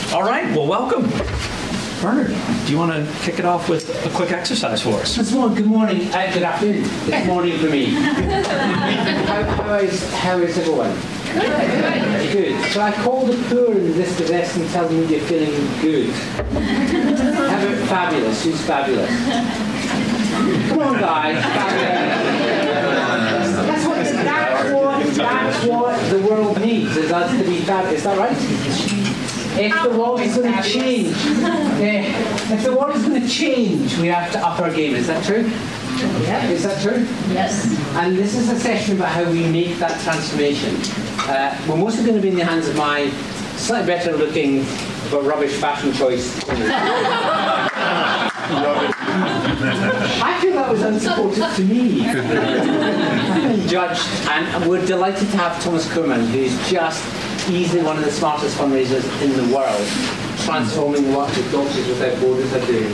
All right, well, welcome. Bernard, do you want to kick it off with a quick exercise for us? Good morning, good afternoon. It's morning for me. How is everyone? Good. So I called the poor in this desk and tell them you're feeling good. How about fabulous? Who's fabulous? Come on, guys. That's what the world needs, is us to be fabulous. Is that right? If the world is going to change, we have to up our game. Is that true? Yeah. Is that true? Yes. And this is a session about how we make that transformation. We're mostly going to be in the hands of my slightly better looking but rubbish fashion choice. I feel that was unsupported to me. I've been judged, and we're delighted to have Thomas Kuhlmann, who's just easily one of the smartest fundraisers in the world, transforming what the Doctors Without Borders are doing.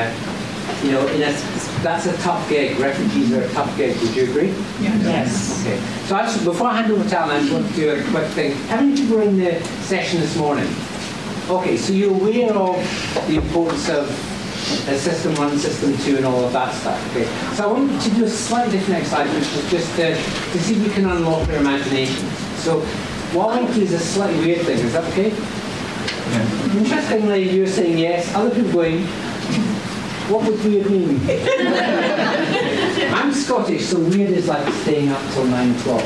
That's a tough gig. Refugees are a tough gig. Would you agree? Yes. Okay. So before I hand over to Alan, I just want to do a quick thing. How many people were in the session this morning? Okay, so you're aware of the importance of System 1, System 2, and all of that stuff. Okay. So I want you to do a slightly different exercise, which is just to see if you can unlock your imagination. So what I want to do is a slightly weird thing. Is that okay? Yeah. Interestingly, you're saying yes. Other people going, what would weird mean? I'm Scottish, so weird is like staying up till 9 o'clock.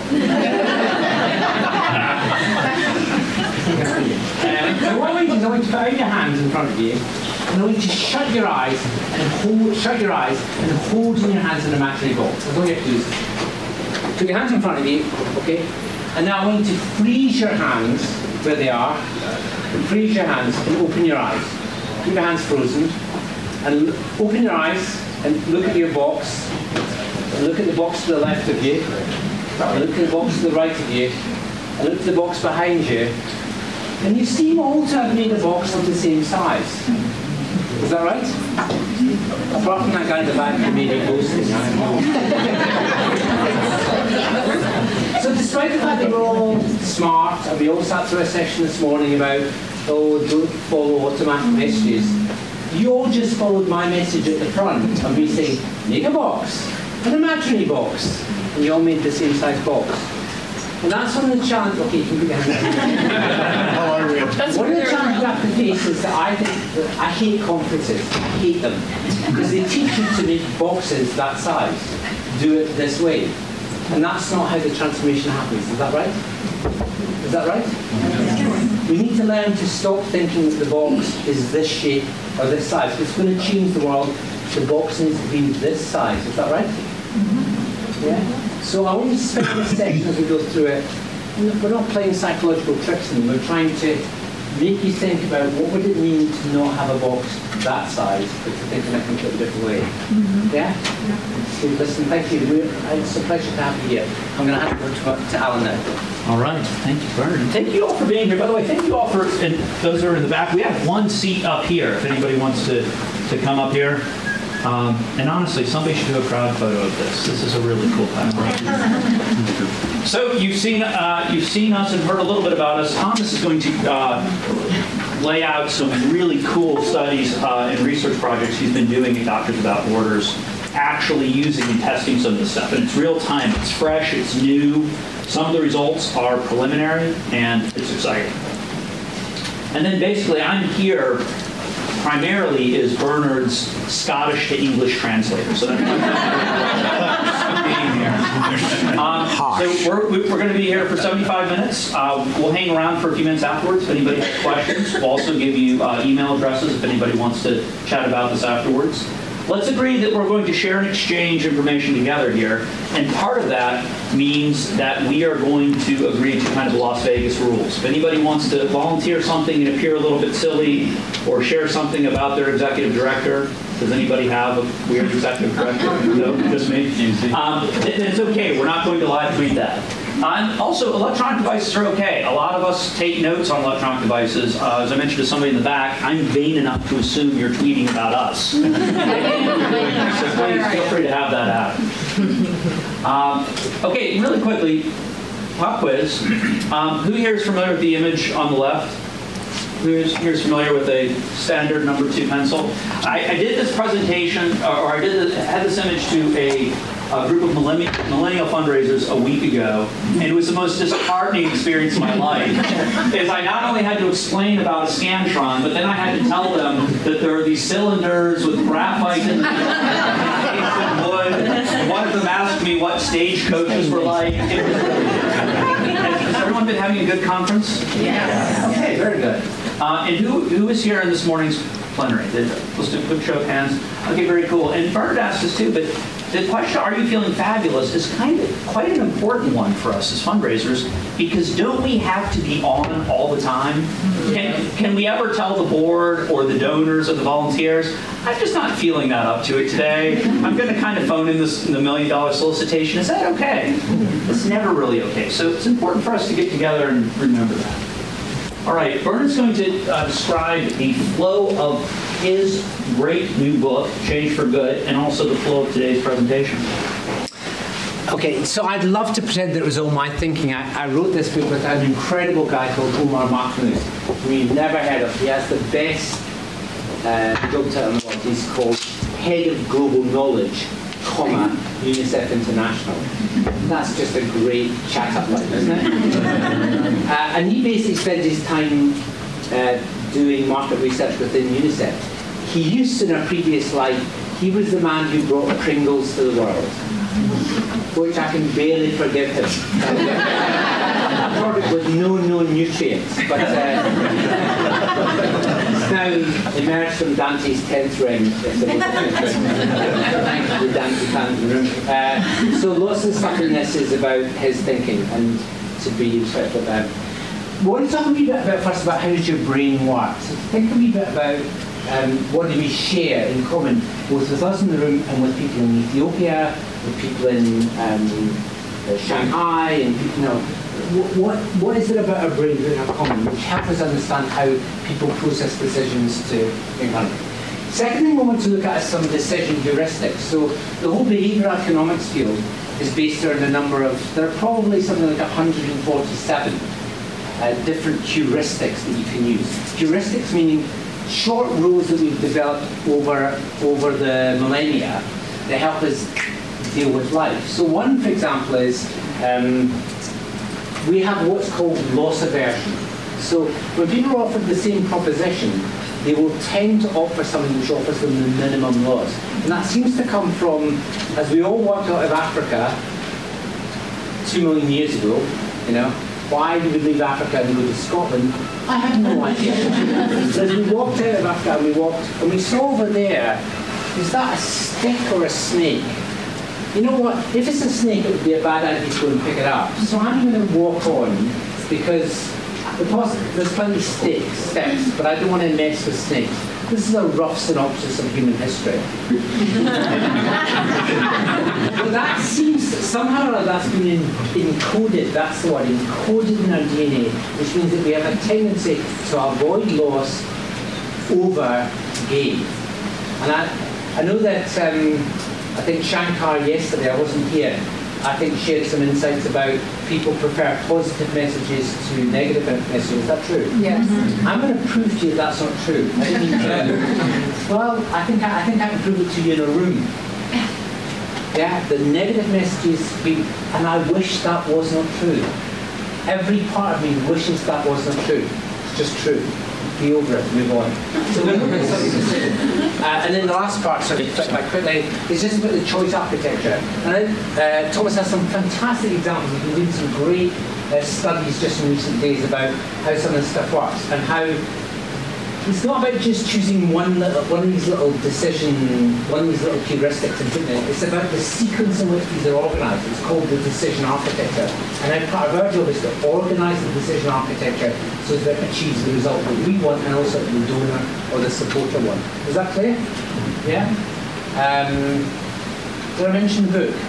So what I want you to do is I want you to put out your hands in front of you, and I want you to shut your eyes and hold in your hands an imaginary box. That's all you have to do. Put your hands in front of you, okay? And now I want you to freeze your hands where they are. Freeze your hands and open your eyes. Keep your hands frozen. And open your eyes and look at your box. And look at the box to the left of you. And look at the box to the right of you. And look at the box behind you. And you seem all to have made the box of the same size. Is that right? Apart from that guy in the back who made it boasting. So despite the fact that we're all smart, and we all sat through a session this morning about, don't follow automatic messages, you all just followed my message at the front of me saying, make a box, an imaginary box, and you all made the same size box. And that's one of the challenges. Okay, you can put your hand down. One of the challenges you have to face is that I hate conferences. I hate them because they teach you to make boxes that size. Do it this way, and that's not how the transformation happens. Is that right? Is that right? We need to learn to stop thinking that the box is this shape or this size. If it's going to change the world, the box needs to be this size. Is that right? Yeah? So I want you to spend this section as we go through it. We're not playing psychological tricks in them. We're trying to make you think about what would it mean to not have a box that size, but to think in a completely different way. Yeah? So listen, thank you. It's a pleasure to have you here. I'm going to hand over to Alan now. All right. Thank you, Bernard. And thank you all for being here. By the way, thank you all for, and those who are in the back, we have one seat up here if anybody wants to come up here. And honestly, somebody should do a crowd photo of this. This is a really cool time. So you've seen us and heard a little bit about us. Thomas is going to lay out some really cool studies and research projects he's been doing at Doctors Without Borders, actually using and testing some of this stuff. And it's real time, it's fresh, it's new. Some of the results are preliminary, and it's exciting. And then basically, I'm here primarily is Bernard's Scottish to English translator. So that's being here. So we're going to be here for 75 minutes. We'll hang around for a few minutes afterwards if anybody has questions. We'll also give you email addresses if anybody wants to chat about this afterwards. Let's agree that we're going to share and exchange information together here. And part of that means that we are going to agree to kind of Las Vegas rules. If anybody wants to volunteer something and appear a little bit silly or share something about their executive director, does anybody have a weird executive director? No, just me? It's okay. We're not going to live tweet that. Also, electronic devices are okay. A lot of us take notes on electronic devices. As I mentioned to somebody in the back, I'm vain enough to assume you're tweeting about us. So please feel free to have that happen. Okay, really quickly, pop quiz. Who here is familiar with the image on the left? who's familiar with a standard number 2 pencil, I did this presentation, or I had this image to a group of millennial fundraisers a week ago, and it was the most disheartening experience of my life. Is I not only had to explain about a Scantron, but then I had to tell them that there are these cylinders with graphite in them, and wood. And one of them asked me what stagecoaches were like. Has everyone been having a good conference? Yes. Okay, very good. And who is here in this morning's plenary? Let's do a quick show of hands. Okay, very cool. And Bernard asked this too, but the question, are you feeling fabulous, is kind of quite an important one for us as fundraisers, because don't we have to be on all the time? Can we ever tell the board or the donors or the volunteers, I'm just not feeling that up to it today. I'm going to kind of phone in the $1 million solicitation. Is that okay? It's never really okay. So it's important for us to get together and remember that. All right, Bernard's going to describe the flow of his great new book, Change for Good, and also the flow of today's presentation. Okay, so I'd love to pretend that it was all my thinking. I wrote this book with an incredible guy called Omar Mahmoud, who you've never heard of. He has the best job title in the world. He's called Head of Global Knowledge, UNICEF International. That's just a great chat-up line, isn't it? And he basically spends his time doing market research within UNICEF. He used to, in a previous life, he was the man who brought Pringles to the world, which I can barely forgive him. A product with no known nutrients, but it's now emerged from Dante's 10th ring. The Dante fan in the room. So lots of stuff in this is about his thinking, and to be respectful of that. We want to talk a wee bit about first about how does your brain work. So think a wee bit about what do we share in common, both with us in the room and with people in Ethiopia, with people in Shanghai, and what is it about our brains that are common, which helps us understand how people process decisions to make money. Second thing we want to look at is some decision heuristics. So the whole behavioural economics field is based on a number of, there are probably something like 147 different heuristics that you can use. Heuristics meaning short rules that we've developed over the millennia that help us deal with life. So one, for example, is we have what's called loss aversion. So when people are offered the same proposition, they will tend to opt for something which offers them the minimum loss. And that seems to come from, as we all walked out of Africa 2 million years ago, why did we leave Africa and go to Scotland? I have no idea. So as we walked out of Africa and we saw over there, is that a stick or a snake? You know what? If it's a snake, it would be a bad idea to go and pick it up. So I'm going to walk on because there's plenty of steps, but I don't want to mess with snakes. This is a rough synopsis of human history. But that seems, somehow that's been encoded, that's the word, encoded in our DNA, which means that we have a tendency to avoid loss over gain. And I know that, I think Shankar yesterday, I wasn't here, I think shared some insights about people prefer positive messages to negative messages. Is that true? Yes. I'm going to prove to you that's not true. I didn't mean to. Well, I think I can prove it to you in a room. Yeah, the negative messages, and I wish that was not true. Every part of me wishes that was not true. It's just true. Be over it, move on. So we're looking at something specific. And then the last part, quite quickly, is just about the choice architecture. And Thomas has some fantastic examples. We've been doing some great studies just in recent days about how some of this stuff works and how it's not about just choosing one of these little heuristics and putting it. It's about the sequence in which these are organised. It's called the decision architecture. And then part of our job is to organise the decision architecture so that it achieves the result that we want and also the donor or the supporter want. Is that clear? Yeah? Did I mention the book?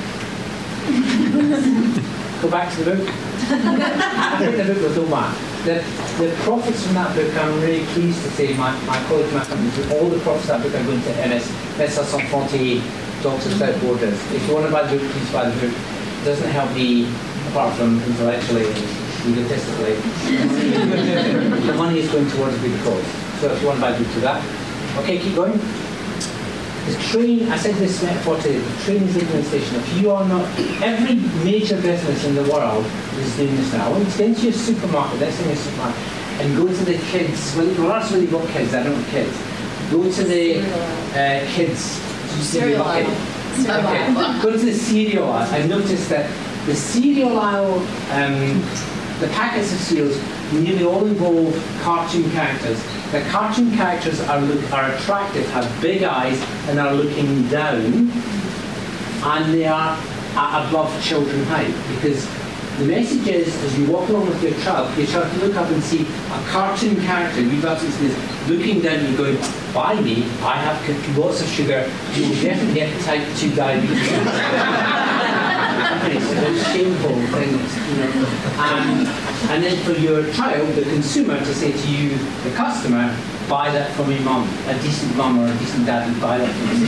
Go back to the book. I read the book with Omar. The profits from that book, I'm really pleased to say, my colleague Matt, all the profits of that book are going to MS, Médecins Sans Frontières, Doctors Without Borders. If you want to buy the book, please buy the book. It doesn't help me, apart from intellectually, egotistically. The money is going towards a good cause. So if you want to buy, do that. Okay, keep going. The train, I said this metaphor today, the train is leaving the station. If you are not, every major business in the world is doing this now. I want you to get into your supermarket, let's say your supermarket, and go to the kids, well that's when you've got kids, I don't have kids. Go to the kids. Cereal aisle. Okay. Go to the cereal aisle. I've noticed that the cereal aisle, the packets of cereals nearly all involve cartoon characters. The cartoon characters are attractive, have big eyes, and are looking down, and they are at above children height. Because the message is, as you walk along with your child to look up and see a cartoon character, you've absolutely this looking down and going, by me, I have lots of sugar, you will definitely get type 2 diabetes. It's a shameful thing, and then for your child, the consumer, to say to you, the customer, buy that from your mum. A decent mum or a decent dad would buy that from you.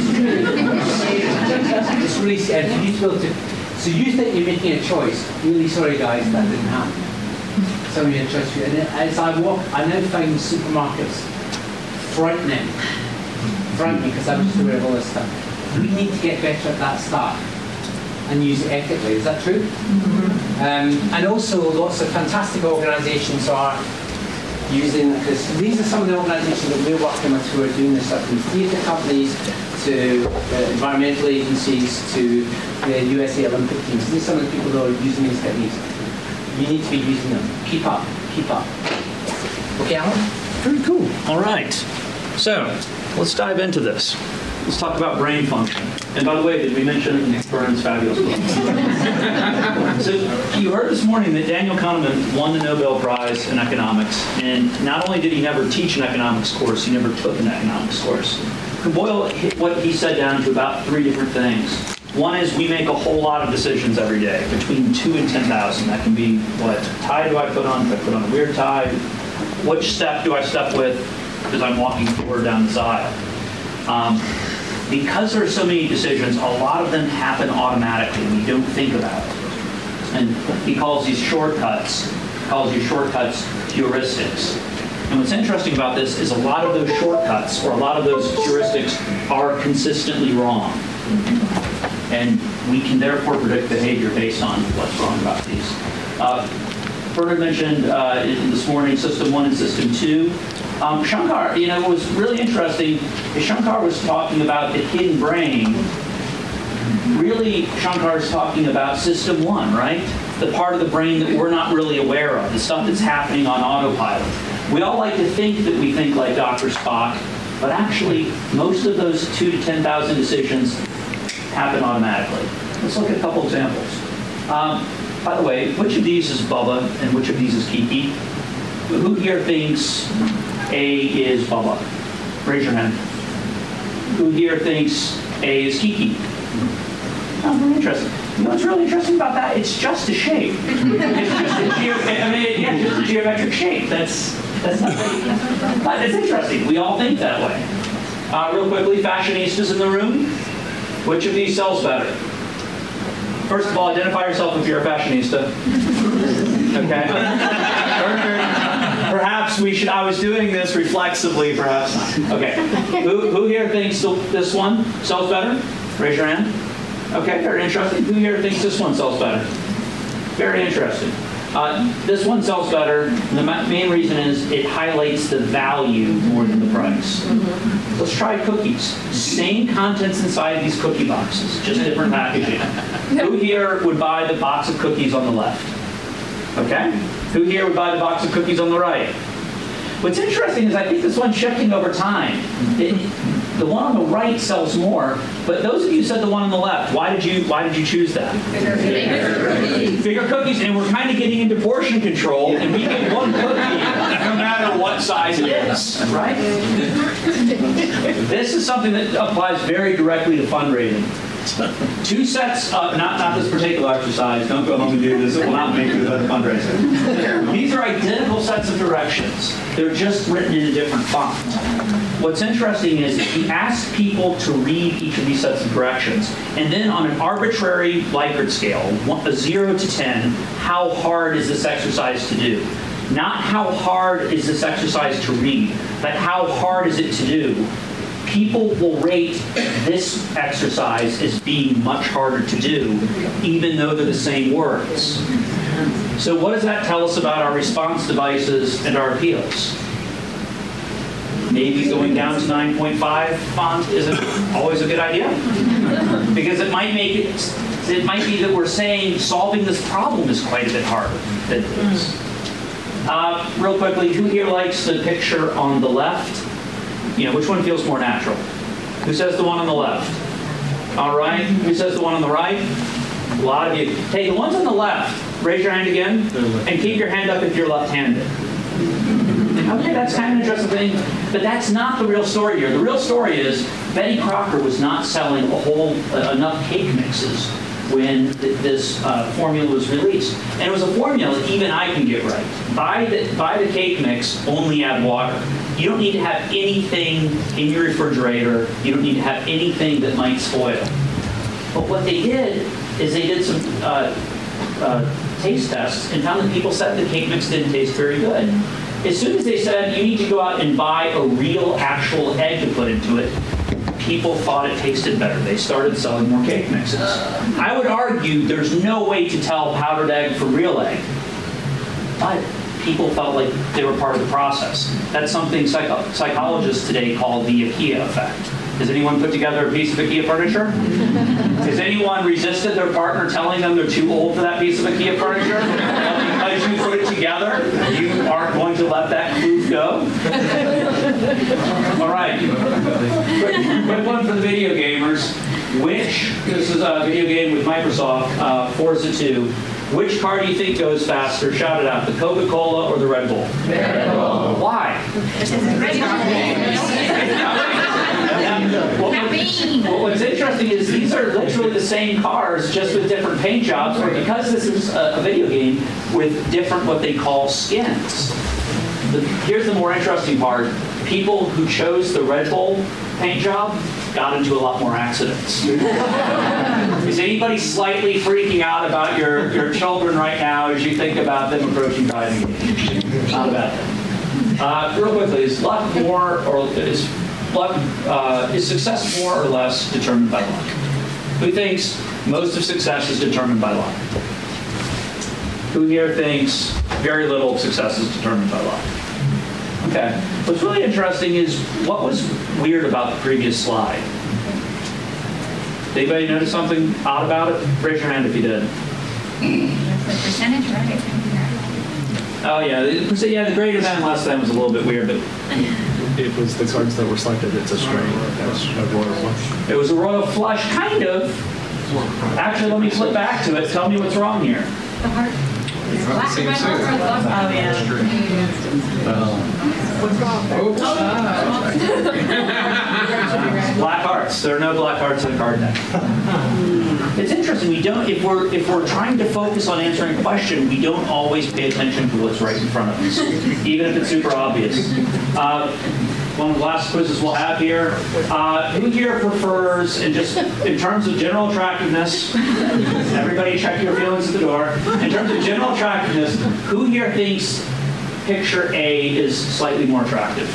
It's really sad. You need to be able to. So you think you're making a choice. Really sorry, guys, that didn't happen. So you made a choice for you. And as I walk, I now find supermarkets frightening because I'm just aware of all this stuff. We need to get better at that stuff and use it ethically. Is that true? Mm-hmm. And also, lots of fantastic organisations are using, because these are some of the organisations that we're working with who are doing this stuff, from theatre companies to environmental agencies to the USA Olympic teams. These are some of the people who are using these techniques. You need to be using them. Keep up. Keep up. Okay, Alan? Very cool. All right. So, let's dive into this. Let's talk about brain function. And by the way, did we mention Vernon's fabulous book? So you heard this morning that Daniel Kahneman won the Nobel Prize in economics. And not only did he never teach an economics course, he never took an economics course. You can boil what he said down to about 3 different things. One is we make a whole lot of decisions every day, between 2 and 10,000. That can be, what tie do I put on? Do I put on a weird tie? Which step do I step with as I'm walking forward down this aisle? Because there are so many decisions, a lot of them happen automatically. We don't think about it. And he calls these shortcuts, heuristics. And what's interesting about this is a lot of those shortcuts, or a lot of those heuristics, are consistently wrong. And we can therefore predict behavior based on what's wrong about these. Bernard mentioned this morning System 1 and System 2. Shankar, what was really interesting is Shankar was talking about the hidden brain. Really, Shankar is talking about System 1, right? The part of the brain that we're not really aware of, the stuff that's happening on autopilot. We all like to think that we think like Dr. Spock, but actually, most of those 2 to 10,000 decisions happen automatically. Let's look at a couple examples. By the way, which of these is Bubba and which of these is Kiki? Who here thinks A is Bubba? Raise your hand. Who here thinks A is Kiki? Oh, very interesting. You know what's really interesting about that? It's just a shape. It's just a geometric shape. That's interesting. We all think that way. Real quickly, fashionistas in the room. Which of these sells better? First of all, identify yourself if you're a fashionista. Okay. Perhaps we should. I was doing this reflexively, perhaps not. Okay. Who here thinks this one sells better? Raise your hand. Okay, very interesting. Who here thinks this one sells better? Very interesting. This one sells better. And the main reason is it highlights the value more than the price. Mm-hmm. Let's try cookies. Same contents inside these cookie boxes, just different packaging. Who here would buy the box of cookies on the left? Okay. Who here would buy the box of cookies on the right? What's interesting is I think this one's shifting over time. The one on the right sells more, but those of you who said the one on the left, why did you choose that? Bigger cookies, and we're kind of getting into portion control, and we get one cookie no matter what size it is, right? This is something that applies very directly to fundraising. Two sets, not this particular exercise, don't go home and do this, it will not make you a better fundraiser. These are identical sets of directions. They're just written in a different font. What's interesting is he asked people to read each of these sets of directions, and then on an arbitrary Likert scale, a 0 to 10, how hard is this exercise to do? Not how hard is this exercise to read, but how hard is it to do? People will rate this exercise as being much harder to do, even though they're the same words. So what does that tell us about our response devices and our appeals? Maybe going down to 9.5 font isn't always a good idea, because it might be that we're saying solving this problem is quite a bit harder than this. Real quickly, who here likes the picture on the left? Which one feels more natural? Who says the one on the left? All right. Who says the one on the right? A lot of you. Hey, the ones on the left, raise your hand again, and keep your hand up if you're left-handed. Okay, that's kind of an interesting thing, but that's not the real story here. The real story is Betty Crocker was not selling enough cake mixes when this formula was released. And it was a formula that even I can get right. Buy the cake mix, only add water. You don't need to have anything in your refrigerator. You don't need to have anything that might spoil. But what they did is they did some taste tests and found that people said the cake mix didn't taste very good. As soon as they said you need to go out and buy a real, actual egg to put into it, people thought it tasted better. They started selling more cake mixes. I would argue there's no way to tell powdered egg from real egg, but people felt like they were part of the process. That's something psychologists today call the IKEA effect. Has anyone put together a piece of IKEA furniture? Has anyone resisted their partner telling them they're too old for that piece of IKEA furniture? And because you put it together, you aren't going to let that clue go? All right. Quick one for the video gamers. This is a video game with Microsoft, Forza 2. Which car do you think goes faster? Shout it out. The Coca-Cola or the Red Bull? Red Bull. Why? What's interesting is these are literally the same cars, just with different paint jobs, or because this is a video game with different what they call skins. Here's the more interesting part. People who chose the Red Bull paint job got into a lot more accidents. Is anybody slightly freaking out about your children right now as you think about them approaching driving age? Not a bad thing. Real quickly, is success more or less determined by luck? Who thinks most of success is determined by luck? Who here thinks very little of success is determined by luck? Okay. What's really interesting is what was weird about the previous slide. Did anybody notice something odd about it? Raise your hand if you did. The percentage, right? Oh yeah, the greater than less than was a little bit weird, but it was the cards that were selected. It's a string. A royal flush. It was a royal flush, kind of. Actually, let me flip back to it. Tell me what's wrong here. The heart. Black, red, Oh, yeah. Black hearts. There are no black hearts in the card deck. It's interesting. We don't. If we're trying to focus on answering a question, we don't always pay attention to what's right in front of us, even if it's super obvious. One of the last quizzes we'll have here. Who here prefers, and just in terms of general attractiveness, everybody check your feelings at the door. In terms of general attractiveness, who here thinks picture A is slightly more attractive?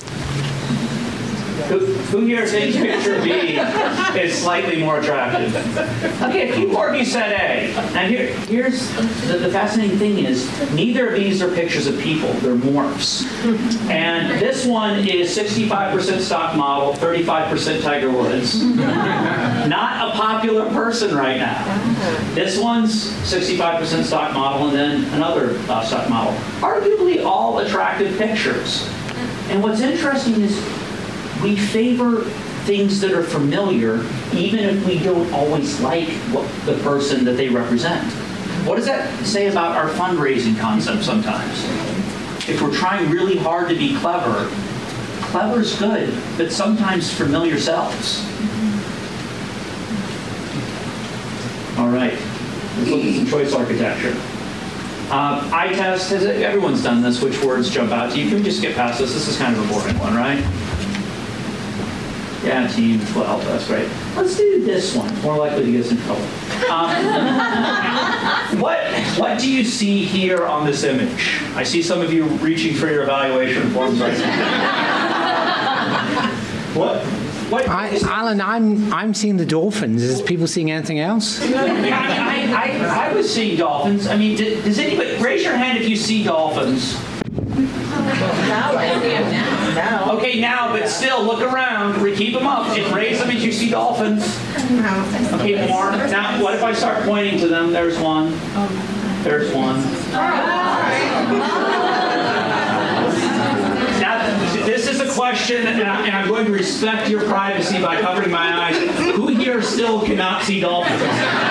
Who here thinks picture B is slightly more attractive? Okay, a few more of you said A. And here's the fascinating thing is, neither of these are pictures of people, they're morphs. And this one is 65% stock model, 35% Tiger Woods. Not a popular person right now. This one's 65% stock model and then another stock model. Arguably all attractive pictures. And what's interesting is we favor things that are familiar, even if we don't always like the person that they represent. What does that say about our fundraising concept sometimes? If we're trying really hard to be clever, clever's good, but sometimes familiar sells. All right. Let's look at some choice architecture. Eye test, everyone's done this. Which words jump out to you? Can we just skip past this? This is kind of a boring one, right? Yeah, team 12, that's right. Let's do this one. More likely to get us in trouble. What do you see here on this image? I see some of you reaching for your evaluation forms right now. What? Alan, I'm seeing the dolphins. Is people seeing anything else? I was seeing dolphins. I mean, does anybody raise your hand if you see dolphins? Now. Okay, now, but still, look around. Keep them up and raise them as you see dolphins. Okay, more. Now, what if I start pointing to them? There's one. There's one. Now, this is a question, and I'm going to respect your privacy by covering my eyes. Who here still cannot see dolphins?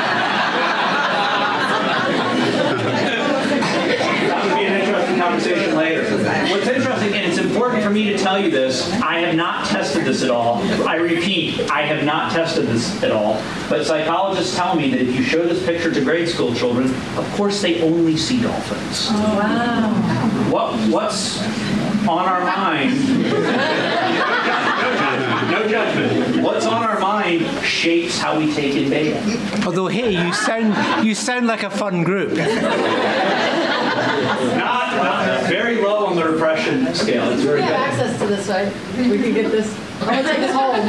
That would be an interesting conversation later. What's interesting, and it's important for me to tell you this, I have not tested this at all. I repeat, I have not tested this at all. But psychologists tell me that if you show this picture to grade school children, of course they only see dolphins. Oh, wow. What's on our mind? No judgment. What's on our mind shapes how we take in data. Although, hey, you sound like a fun group. Not very low on the repression scale. It's very We have good. access to this, right? We can get this. I'm going to take this home.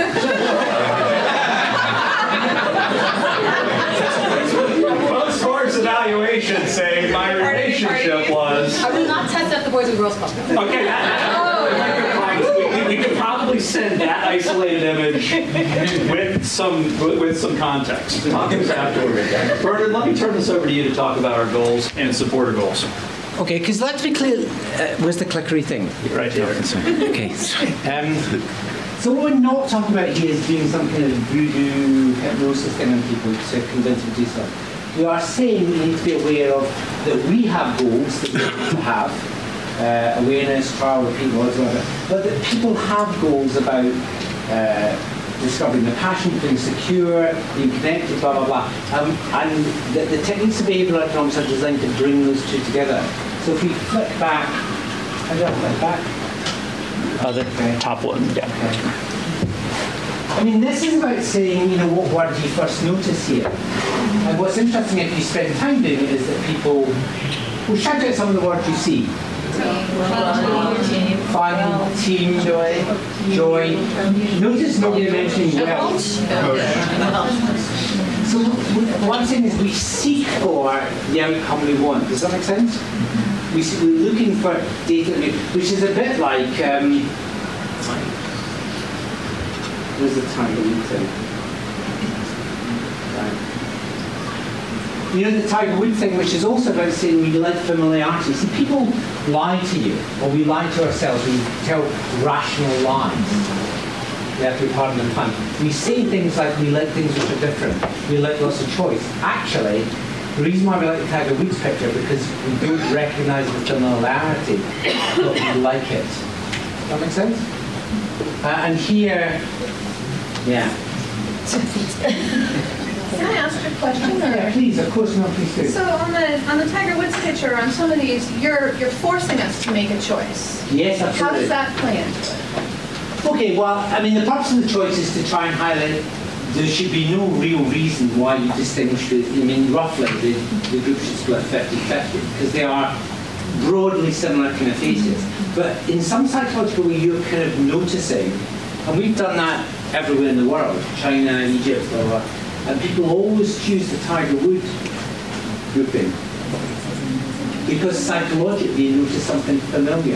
Most scores evaluations say my relationship was. I will not test at the Boys and Girls Club. Okay, we could probably send that isolated image with some context. Talk to us afterward. Bernard, let me turn this over to you to talk about our goals and supporter goals. Okay, because let's be clear. Where's the clickery thing? Right here. Okay. So what we're not talking about here is doing some kind of voodoo hypnosis thing on people to convince them to do stuff. We are saying we need to be aware of that we have goals that we need to have, awareness, trial, repeat, whatever, but that people have goals about discovering their passion, feeling secure, being connected, blah, blah, blah. And the techniques of behavioural economics are designed to bring those two together. So if we flip back, how do I flip back? The top one, yeah. I mean, this is about saying, what word you first notice here. And what's interesting if you spend time doing it is that people will shout out some of the words you see. Fun, team, joy. Notice nobody mentioning well. So what I'm saying is we seek for the outcome we want. Does that make sense? We're looking for data, which is a bit like, where's the Tiger Woods thing? The Tiger Woods thing, which is also about saying we like familiarity. See, people lie to you, or we lie to ourselves, we tell rational lies. We have to be pardon the pun. We say things like we like things which are different. We like lots of choice. Actually, the reason why we like the Tiger Woods picture is because we don't recognise the familiarity, but we like it. Does that make sense? And here, yeah. Can I ask a question? Yeah, please, of course, no, please do. So on the Tiger Woods picture, on some of these, you're forcing us to make a choice. Yes, How absolutely. does that play into it? Okay, well, I mean, the purpose of the choice is to try and highlight there should be no real reason why you distinguish the, roughly, the group should split 50-50, because they are broadly similar kind of faces. But in some psychological way, you're kind of noticing, and we've done that everywhere in the world, China, Egypt, blah, blah, and people always choose the Tiger Woods grouping, because psychologically you notice something familiar.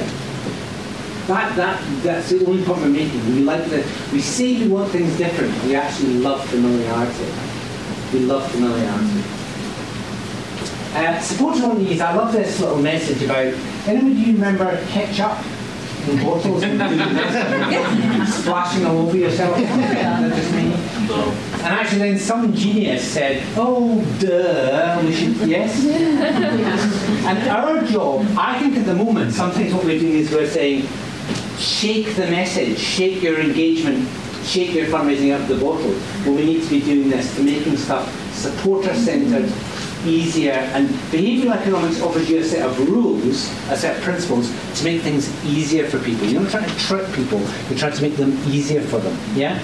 That's the only point we're making. We say we want things different. We actually love familiarity. We love familiarity. Supported on these, I love this little message about, anybody you remember ketchup in bottles splashing all over yourself? That just me. And actually then some genius said, oh, duh, we should, yes? And our job, I think at the moment, sometimes what we're doing is we're saying, shake the message, shake your engagement, shake your fundraising up the bottle. Well, we need to be doing this, to making stuff supporter-centered, easier, and behavioural economics offers you a set of rules, a set of principles to make things easier for people. You're not trying to trick people, you're trying to make them easier for them, yeah?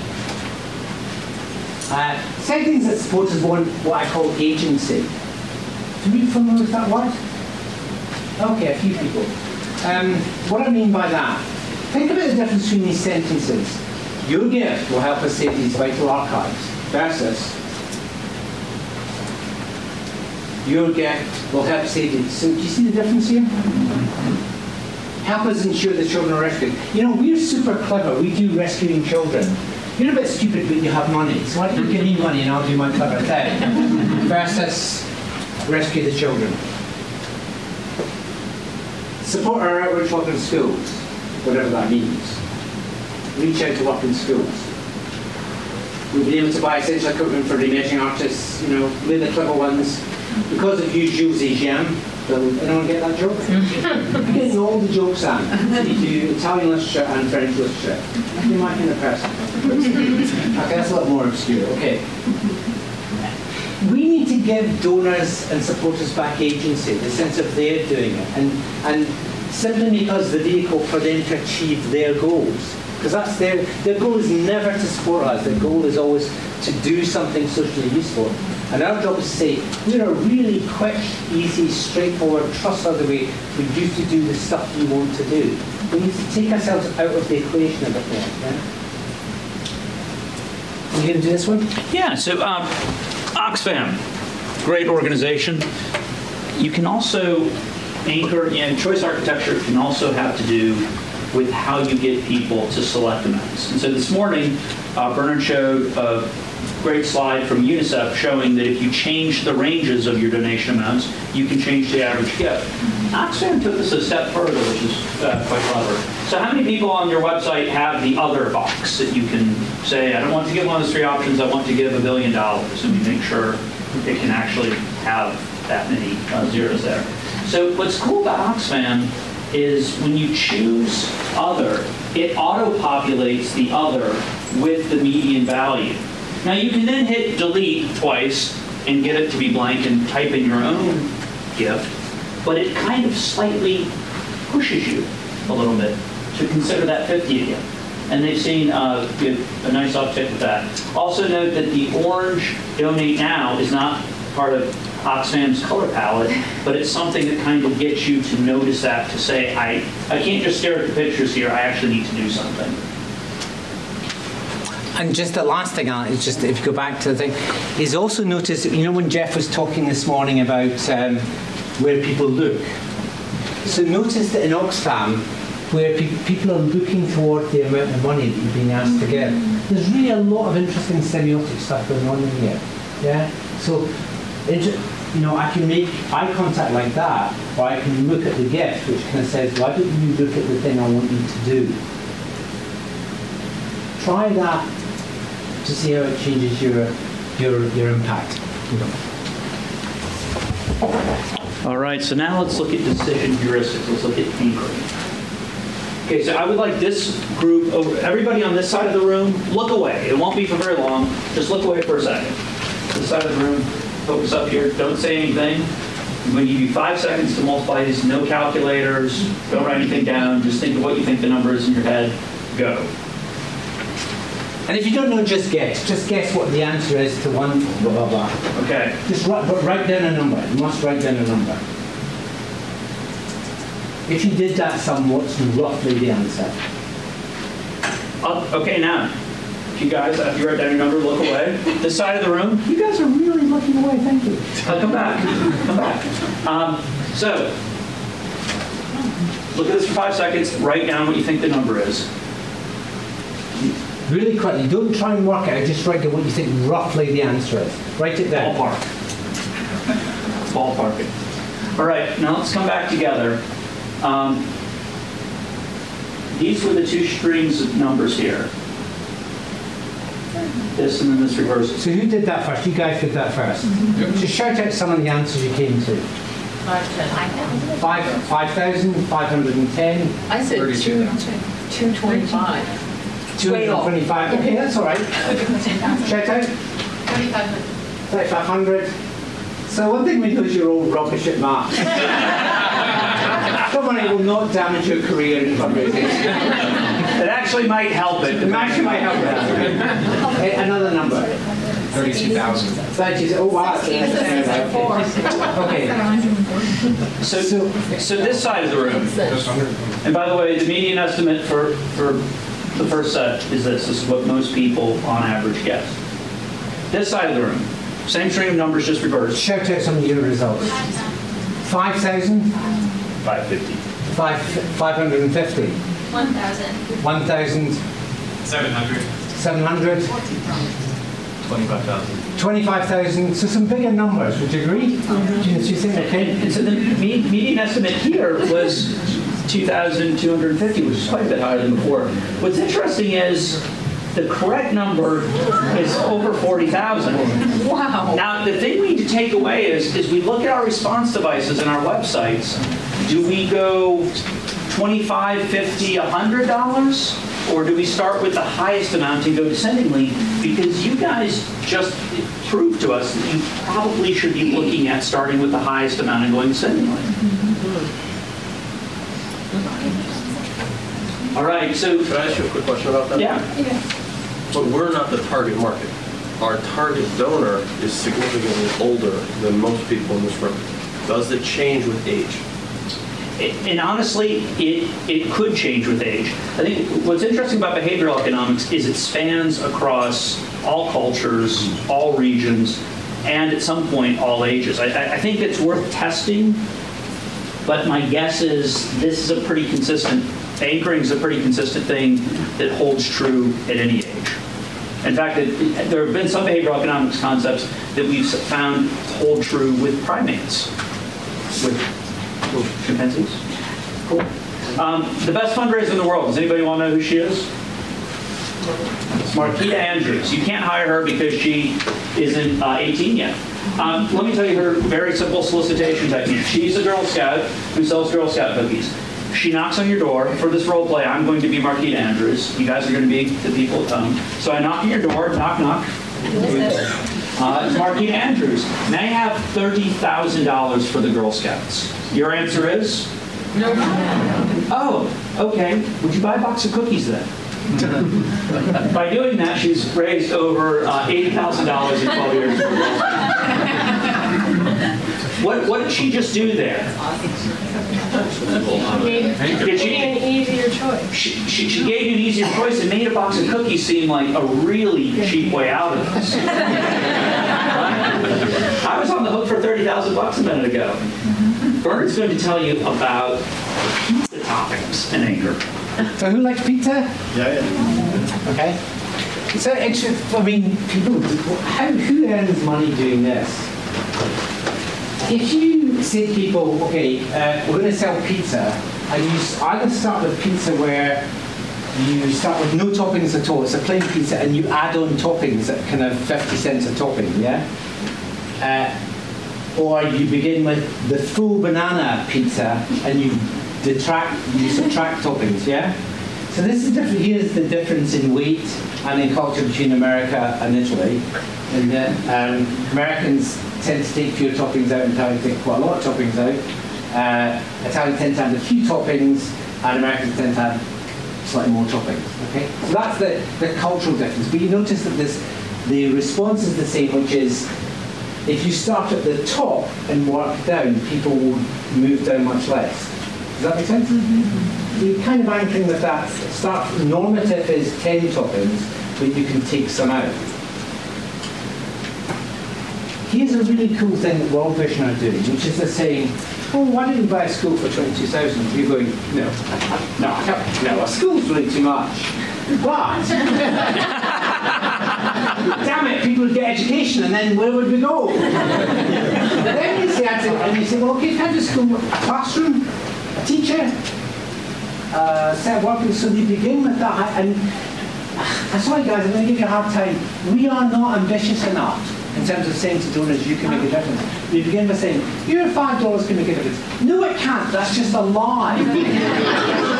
Second things that supporters want what I call agency. Do you familiar with that word? Okay, a few people. What I mean by that, think about the difference between these sentences. Your gift will help us save these vital archives versus your gift will help save these. So do you see the difference here? Help us ensure the children are rescued. You know, we're super clever. We do rescuing children. You're a bit stupid, but you have money. So why don't you give me money and I'll do my clever thing? Versus rescue the children. Support our outreach work in schools, whatever that means. Reach out to work in schools. We've been able to buy essential equipment for the emerging artists, you know, we're the clever ones. Because of you, Jules et Jean, anyone get that joke? You're getting all the jokes on. You do Italian literature and French literature. You're my kind of person. Okay, that's a lot more obscure. Okay. We need to give donors and supporters back agency, the sense of they're doing it, and simply make us the vehicle for them to achieve their goals. Because that's their goal is never to support us. Their goal is always to do something socially useful. And our job is to say, we're a really quick, easy, straightforward, trustworthy way for you to do the stuff you want to do. We need to take ourselves out of the equation a bit more. Yeah? Are you going to do this one? Yeah, so Oxfam, great organization. You can also anchor, choice architecture can also have to do with how you get people to select amounts. And so this morning, Bernard showed a great slide from UNICEF showing that if you change the ranges of your donation amounts, you can change the average gift. Oxfam took this a step further, which is quite clever. So how many people on your website have the other box that you can say, I don't want to give one of those three options, I want to give $1 billion, and you make sure it can actually have that many zeros there. So what's cool about Oxfam is when you choose other, it auto-populates the other with the median value. Now you can then hit delete twice and get it to be blank and type in your own gift, but it kind of slightly pushes you a little bit to consider that 50 again. And they've seen a nice uptick with that. Also note that the orange Donate Now is not part of Oxfam's color palette, but it's something that kind of gets you to notice that, to say, I can't just stare at the pictures here, I actually need to do something. And just the last thing on it is just, if you go back to the thing, is also notice, when Jeff was talking this morning about where people look. So notice that in Oxfam, where people are looking toward the amount of money that you're being asked to give, there's really a lot of interesting semiotic stuff going on in here. Yeah? So, I can make eye contact like that, or I can look at the gift, which kind of says, why don't you look at the thing I want you to do? Try that to see how it changes your impact. All right, so now let's look at decision heuristics. Let's look at anchoring. Okay, so I would like this group, everybody on this side of the room, look away. It won't be for very long. Just look away for a second. This side of the room, focus up here. Don't say anything. I'm going to give you 5 seconds to multiply these. No calculators. Don't write anything down. Just think of what you think the number is in your head. Go. And if you don't know, just guess. Just guess what the answer is to one blah, blah, blah. Okay. Just write down a number. You must write down a number. If you did that sum, what's roughly the answer? Okay, now, if you guys, after you write down your number, look away. This side of the room, You guys are really looking away. Thank you. come back. Come back. So, look at this for 5 seconds. Write down what you think the number is. Really quickly. Don't try and work it out. Just write down what you think roughly the answer is. Write it down. Ballpark. Ballpark it. All right, now let's come back together. These were the two strings of numbers here. This and then this reversal. So who did that first? You guys did that first. Just shout out some of the answers you came to. 5,510. I said 225. 225. Okay, that's all right. Shout out. 3,500. 3,500. So one thing we know is you're all rubbish at maths. Don't worry, it will not damage your career in fundraising. It actually might help it. It actually might help that. Another number. 32,000. 32. Oh wow. Okay. So this side of the room, Just under. and by the way, the median estimate for the first set is this. This is what most people on average guess. This side of the room, same string of numbers, just reversed. Shout out some of your results. 5,000. 550. 550. 1,000. 1,000. 700. 700. 25,000. 25,000. So some bigger numbers. Would you agree? Do you think? Okay. And so the median estimate here was 2,250, which is quite a bit higher than before. What's interesting is the correct number is over 40,000. Wow. Now, the thing we need to take away is we look at our response devices and our websites. Do we go $25, $50, $100? Or do we start with the highest amount and go descendingly? Because you guys just proved to us that you probably should be looking at starting with the highest amount and going descendingly. All right, so, Can I ask you a quick question about that? yeah. But we're not the target market. Our target donor is significantly older than most people in this room. Does it change with age? And honestly, it could change with age. I think what's interesting about behavioral economics is it spans across all cultures, all regions, and at some point, all ages. I think it's worth testing, but my guess is this is a pretty consistent, anchoring is a pretty consistent thing that holds true at any age. In fact, there have been some behavioral economics concepts that we've found hold true with primates, with chimpanzees. Cool. The best fundraiser in the world. Does anybody want to know who she is? It's Marquita Andrews. You can't hire her because she isn't 18 yet. Let me tell you her very simple solicitation technique. She's a Girl Scout who sells Girl Scout cookies. She knocks on your door. For this role play, I'm going to be Marquita Andrews. You guys are going to be the people at home. So I knock on your door, knock, knock. It's Marquita Andrews. May I have $30,000 for the Girl Scouts? Your answer is? No. Oh, okay. Would you buy a box of cookies then? By doing that, she's raised over $80,000 in 12 years. What did she just do there? Gave you an easier choice. She gave you an easier choice and made a box of cookies seem like a really cheap way out of this. I was on the hook for $30,000 a minute ago. Bernard's going to tell you about pizza toppings and Anchor. So who likes pizza? Yeah. Okay. So it's, I mean, people, who earns money doing this? If you say to people, okay, we're going to sell pizza, and you either start with pizza where you start with no toppings at all, it's a plain pizza, and you add on toppings at kind of 50 cents a topping, yeah? Or you begin with the full banana pizza, and you subtract toppings, yeah? So this is different. Here's the difference in weight and in culture between America and Italy. And Americans tend to take fewer toppings out, and Italians take quite a lot of toppings out. Italians tend to have a few toppings, and Americans tend to have slightly more toppings. Okay, so that's the cultural difference. But you notice that the response is the same, which is if you start at the top and work down, people will move down much less. Does that make sense? So you're kind of anchoring with that. Normative is 10 toppings, but you can take some out. Here's a really cool thing that World Vision are doing, which is they're saying, oh, why don't you buy a school for 22,000? You're going, no, a school's really too much. But, damn it, people would get education, and then where would we go? Then you say, well, okay, can I just go a classroom, a teacher, set of workers, so they begin with that. And I'm sorry guys, I'm going to give you a hard time. We are not ambitious enough in terms of saying to donors, you can make a difference. We begin by saying, your $5 can make a difference. No, it can't. That's just a lie. It's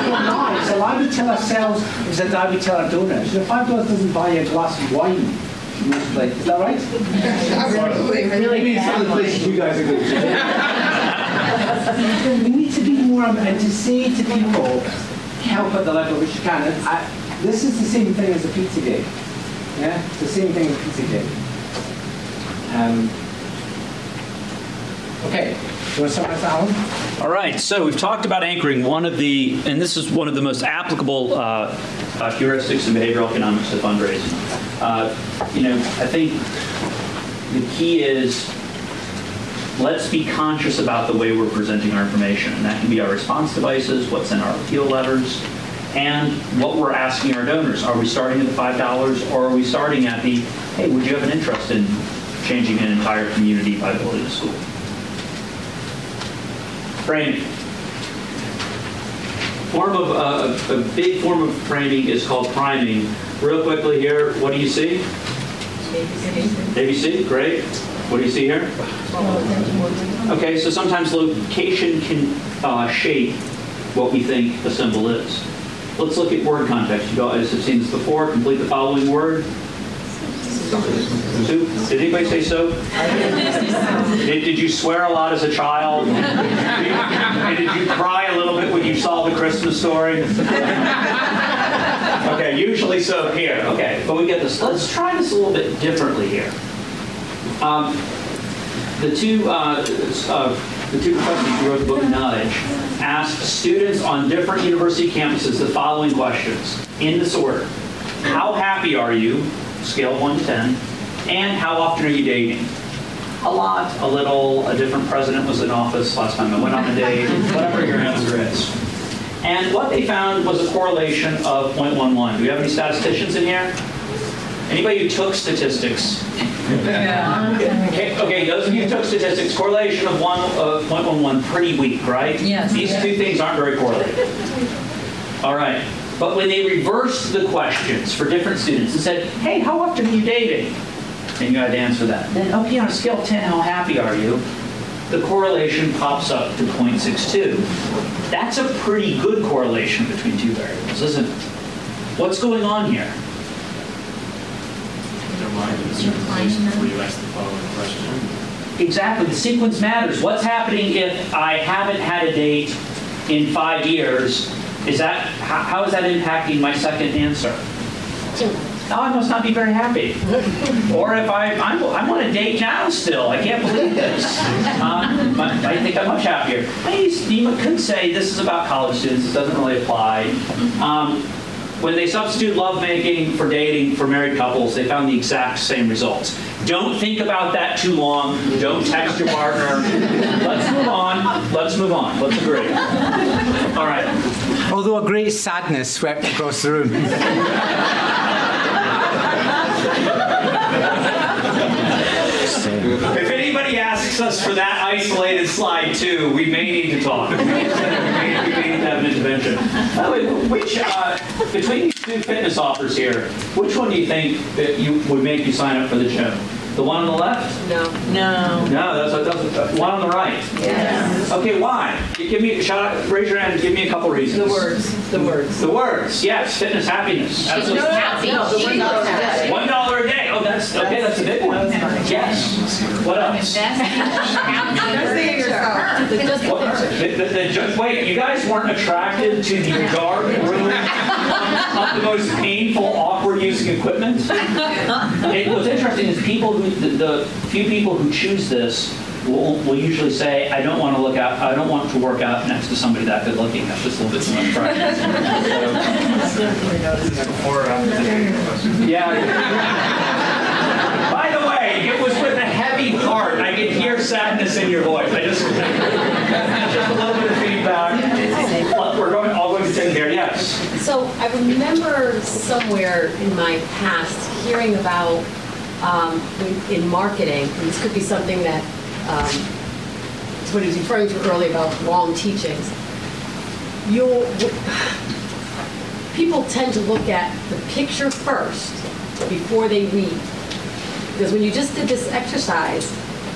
a lie we tell ourselves, it's a lie we tell our donors. $5 doesn't buy you a glass of wine. multiply. Is that right? Maybe some of the places you guys are going to. We need to be more, and to say to people, help at the level which you can. This is the same thing as a pizza game. Yeah, it's the same thing as a pizza game. Okay, do you want to summarize that one? All right, so we've talked about anchoring. One of the, and this is one of the most applicable heuristics in behavioral economics to fundraising. I think the key is let's be conscious about the way we're presenting our information. And that can be our response devices, what's in our appeal letters, and what we're asking our donors. Are we starting at the $5, or are we starting at the, hey, would you have an interest in changing an entire community by building a school? Framing. A big form of framing is called priming. Real quickly here, what do you see? ABC, great. What do you see here? Okay, so sometimes location can shape what we think a symbol is. Let's look at word context. You guys have seen this before. Complete the following word. Soup. Did anybody say soap? Did you swear a lot as a child? Did you cry a little bit when you saw the Christmas Story? Okay, usually soap here. Okay, but we get this. Let's try this a little bit differently here. The two professors who wrote the book Nudge asked students on different university campuses the following questions, in this order. How happy are you? Scale of 1 to 10. And how often are you dating? A lot, a little, a different president was in office last time I went on a date, whatever your answer is. And what they found was a correlation of 0.11. Do we have any statisticians in here? Anybody who took statistics? Yeah. Okay, those of you who took statistics, correlation of 0.11, pretty weak, right? Yes. These two things aren't very correlated. All right. But when they reversed the questions for different students and said, hey, how often are you dating? And you had to answer that. Then, okay, on a scale of 10, how happy are you? The correlation pops up to 0.62. That's a pretty good correlation between two variables, isn't it? What's going on here? Their mind in a certain place before you ask the following question. Exactly. The sequence matters. What's happening if I haven't had a date in 5 years? How is that impacting my second answer? Oh, I must not be very happy. Or if I'm on a date now still. I can't believe this. I think I'm much happier. You could say this is about college students. It doesn't really apply. When they substitute lovemaking for dating for married couples, they found the exact same results. Don't think about that too long. Don't text your partner. Let's move on. Let's agree. All right. Although a great sadness swept across the room. If anybody asks us for that isolated slide too, we may need to talk. We may need to have an intervention. By the way, between these two fitness offers here, which one do you think that would make you sign up for the gym? The one on the left? No. No, that's one on the right. Yes. Okay, why? Give me a shout out, raise your hand and give me a couple reasons. The words. Yes, fitness, happiness. Absolutely. Happy. $1 a day. Oh, that's okay. That's a big one. Yes. What else? Wait, you guys weren't attracted to the dark room of the most painful, awkward using equipment? What's interesting is the few people who choose this will usually say, I don't want to work out next to somebody that good looking. That's just a little bit too much practice. Yeah. By the way, it was with a heavy heart. I could hear sadness in your voice. Just a little bit of feedback. We're all going to take care. Yes. So I remember somewhere in my past hearing about in marketing, and this could be something that what he was referring to earlier about wrong teachings. People tend to look at the picture first before they read. Because when you just did this exercise,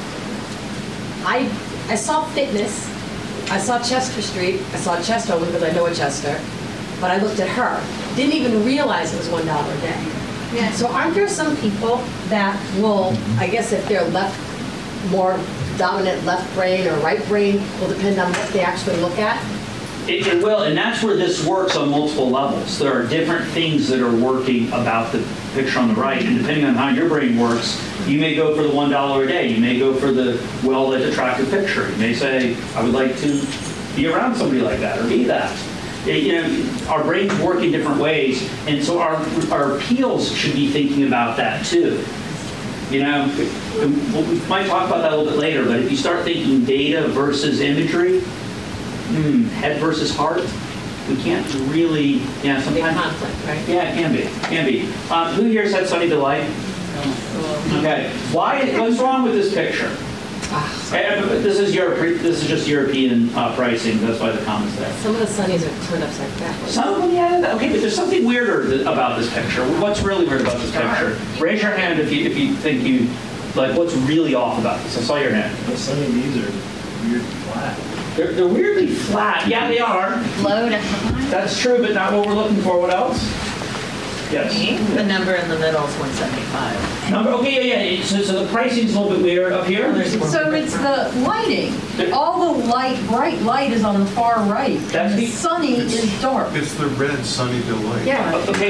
I saw fitness, I saw Chester Street, I saw Chester because I know a Chester, but I looked at her. Didn't even realize it was $1 a day. Yeah. So aren't there some people that will, I guess if they're more dominant left brain or right brain, will depend on what they actually look at? It will, and that's where this works on multiple levels. There are different things that are working about the picture on the right, and depending on how your brain works, you may go for the $1 a day. You may go for the well-lit, attractive picture. You may say, I would like to be around somebody like that, or be that. Our brains work in different ways, and so our appeals should be thinking about that too. We might talk about that a little bit later, but if you start thinking data versus imagery, head versus heart, we can't really, sometimes. Big conflict, right? Yeah, it can be. Who here's had Sunny Delight? Okay. What's wrong with this picture? This is just European pricing. That's why the comment's there. Some of the sunnies are turned upside backwards. Some of them, yeah. Okay, but there's something weirder about this picture. What's really weird about this picture? Raise your hand if you think what's really off about this. I saw your hand. Some of these are weird flat. They're weirdly flat. Yeah, they are. Low to high. That's true, but not what we're looking for. What else? Yes. The number in the middle is 175. Okay, yeah. So the pricing's a little bit weird up here. So it's the lighting. All the bright light is on the far right. And the sunny is dark. It's the red Sunny Delight. Yeah. Okay.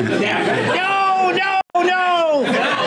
No!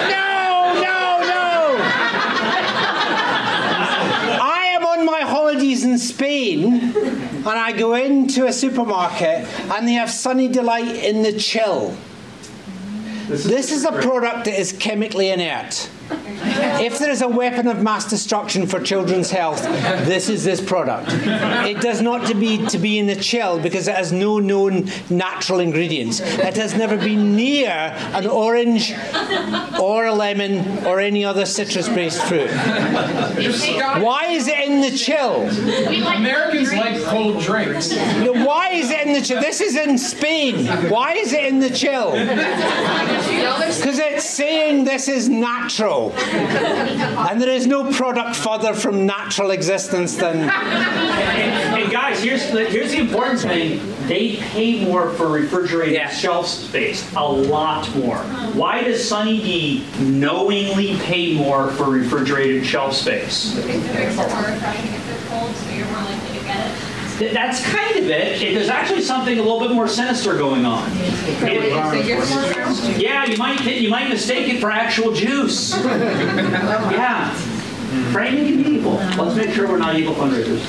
I am on my holidays in Spain, and I go into a supermarket, and they have Sunny Delight in the chill. This is a product that is chemically inert. If there is a weapon of mass destruction for children's health, this is this product. It does not to be in the chill because it has no known natural ingredients. It has never been near an orange or a lemon or any other citrus-based fruit. Why is it in the chill? Americans like cold drinks. Why is it in the chill? This is in Spain. Why is it in the chill? Because it's saying this is natural. And there is no product further from natural existence than... And guys, here's the important thing. They pay more for refrigerated shelf space. A lot more. Why does Sunny D knowingly pay more for refrigerated shelf space? It makes it more refreshing if they're cold, so you're more likely to get it. That's kind of it. There's actually something a little bit more sinister going on. Yeah, you might mistake it for actual juice. Yeah. Framing can be evil. Let's make sure we're not evil fundraisers.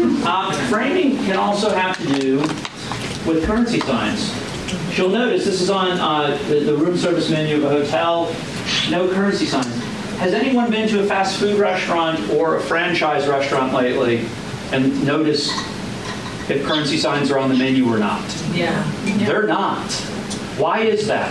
Framing can also have to do with currency signs. You'll notice this is on the room service menu of a hotel. No currency signs. Has anyone been to a fast food restaurant or a franchise restaurant lately and noticed if currency signs are on the menu or not? Yeah. They're not. Why is that?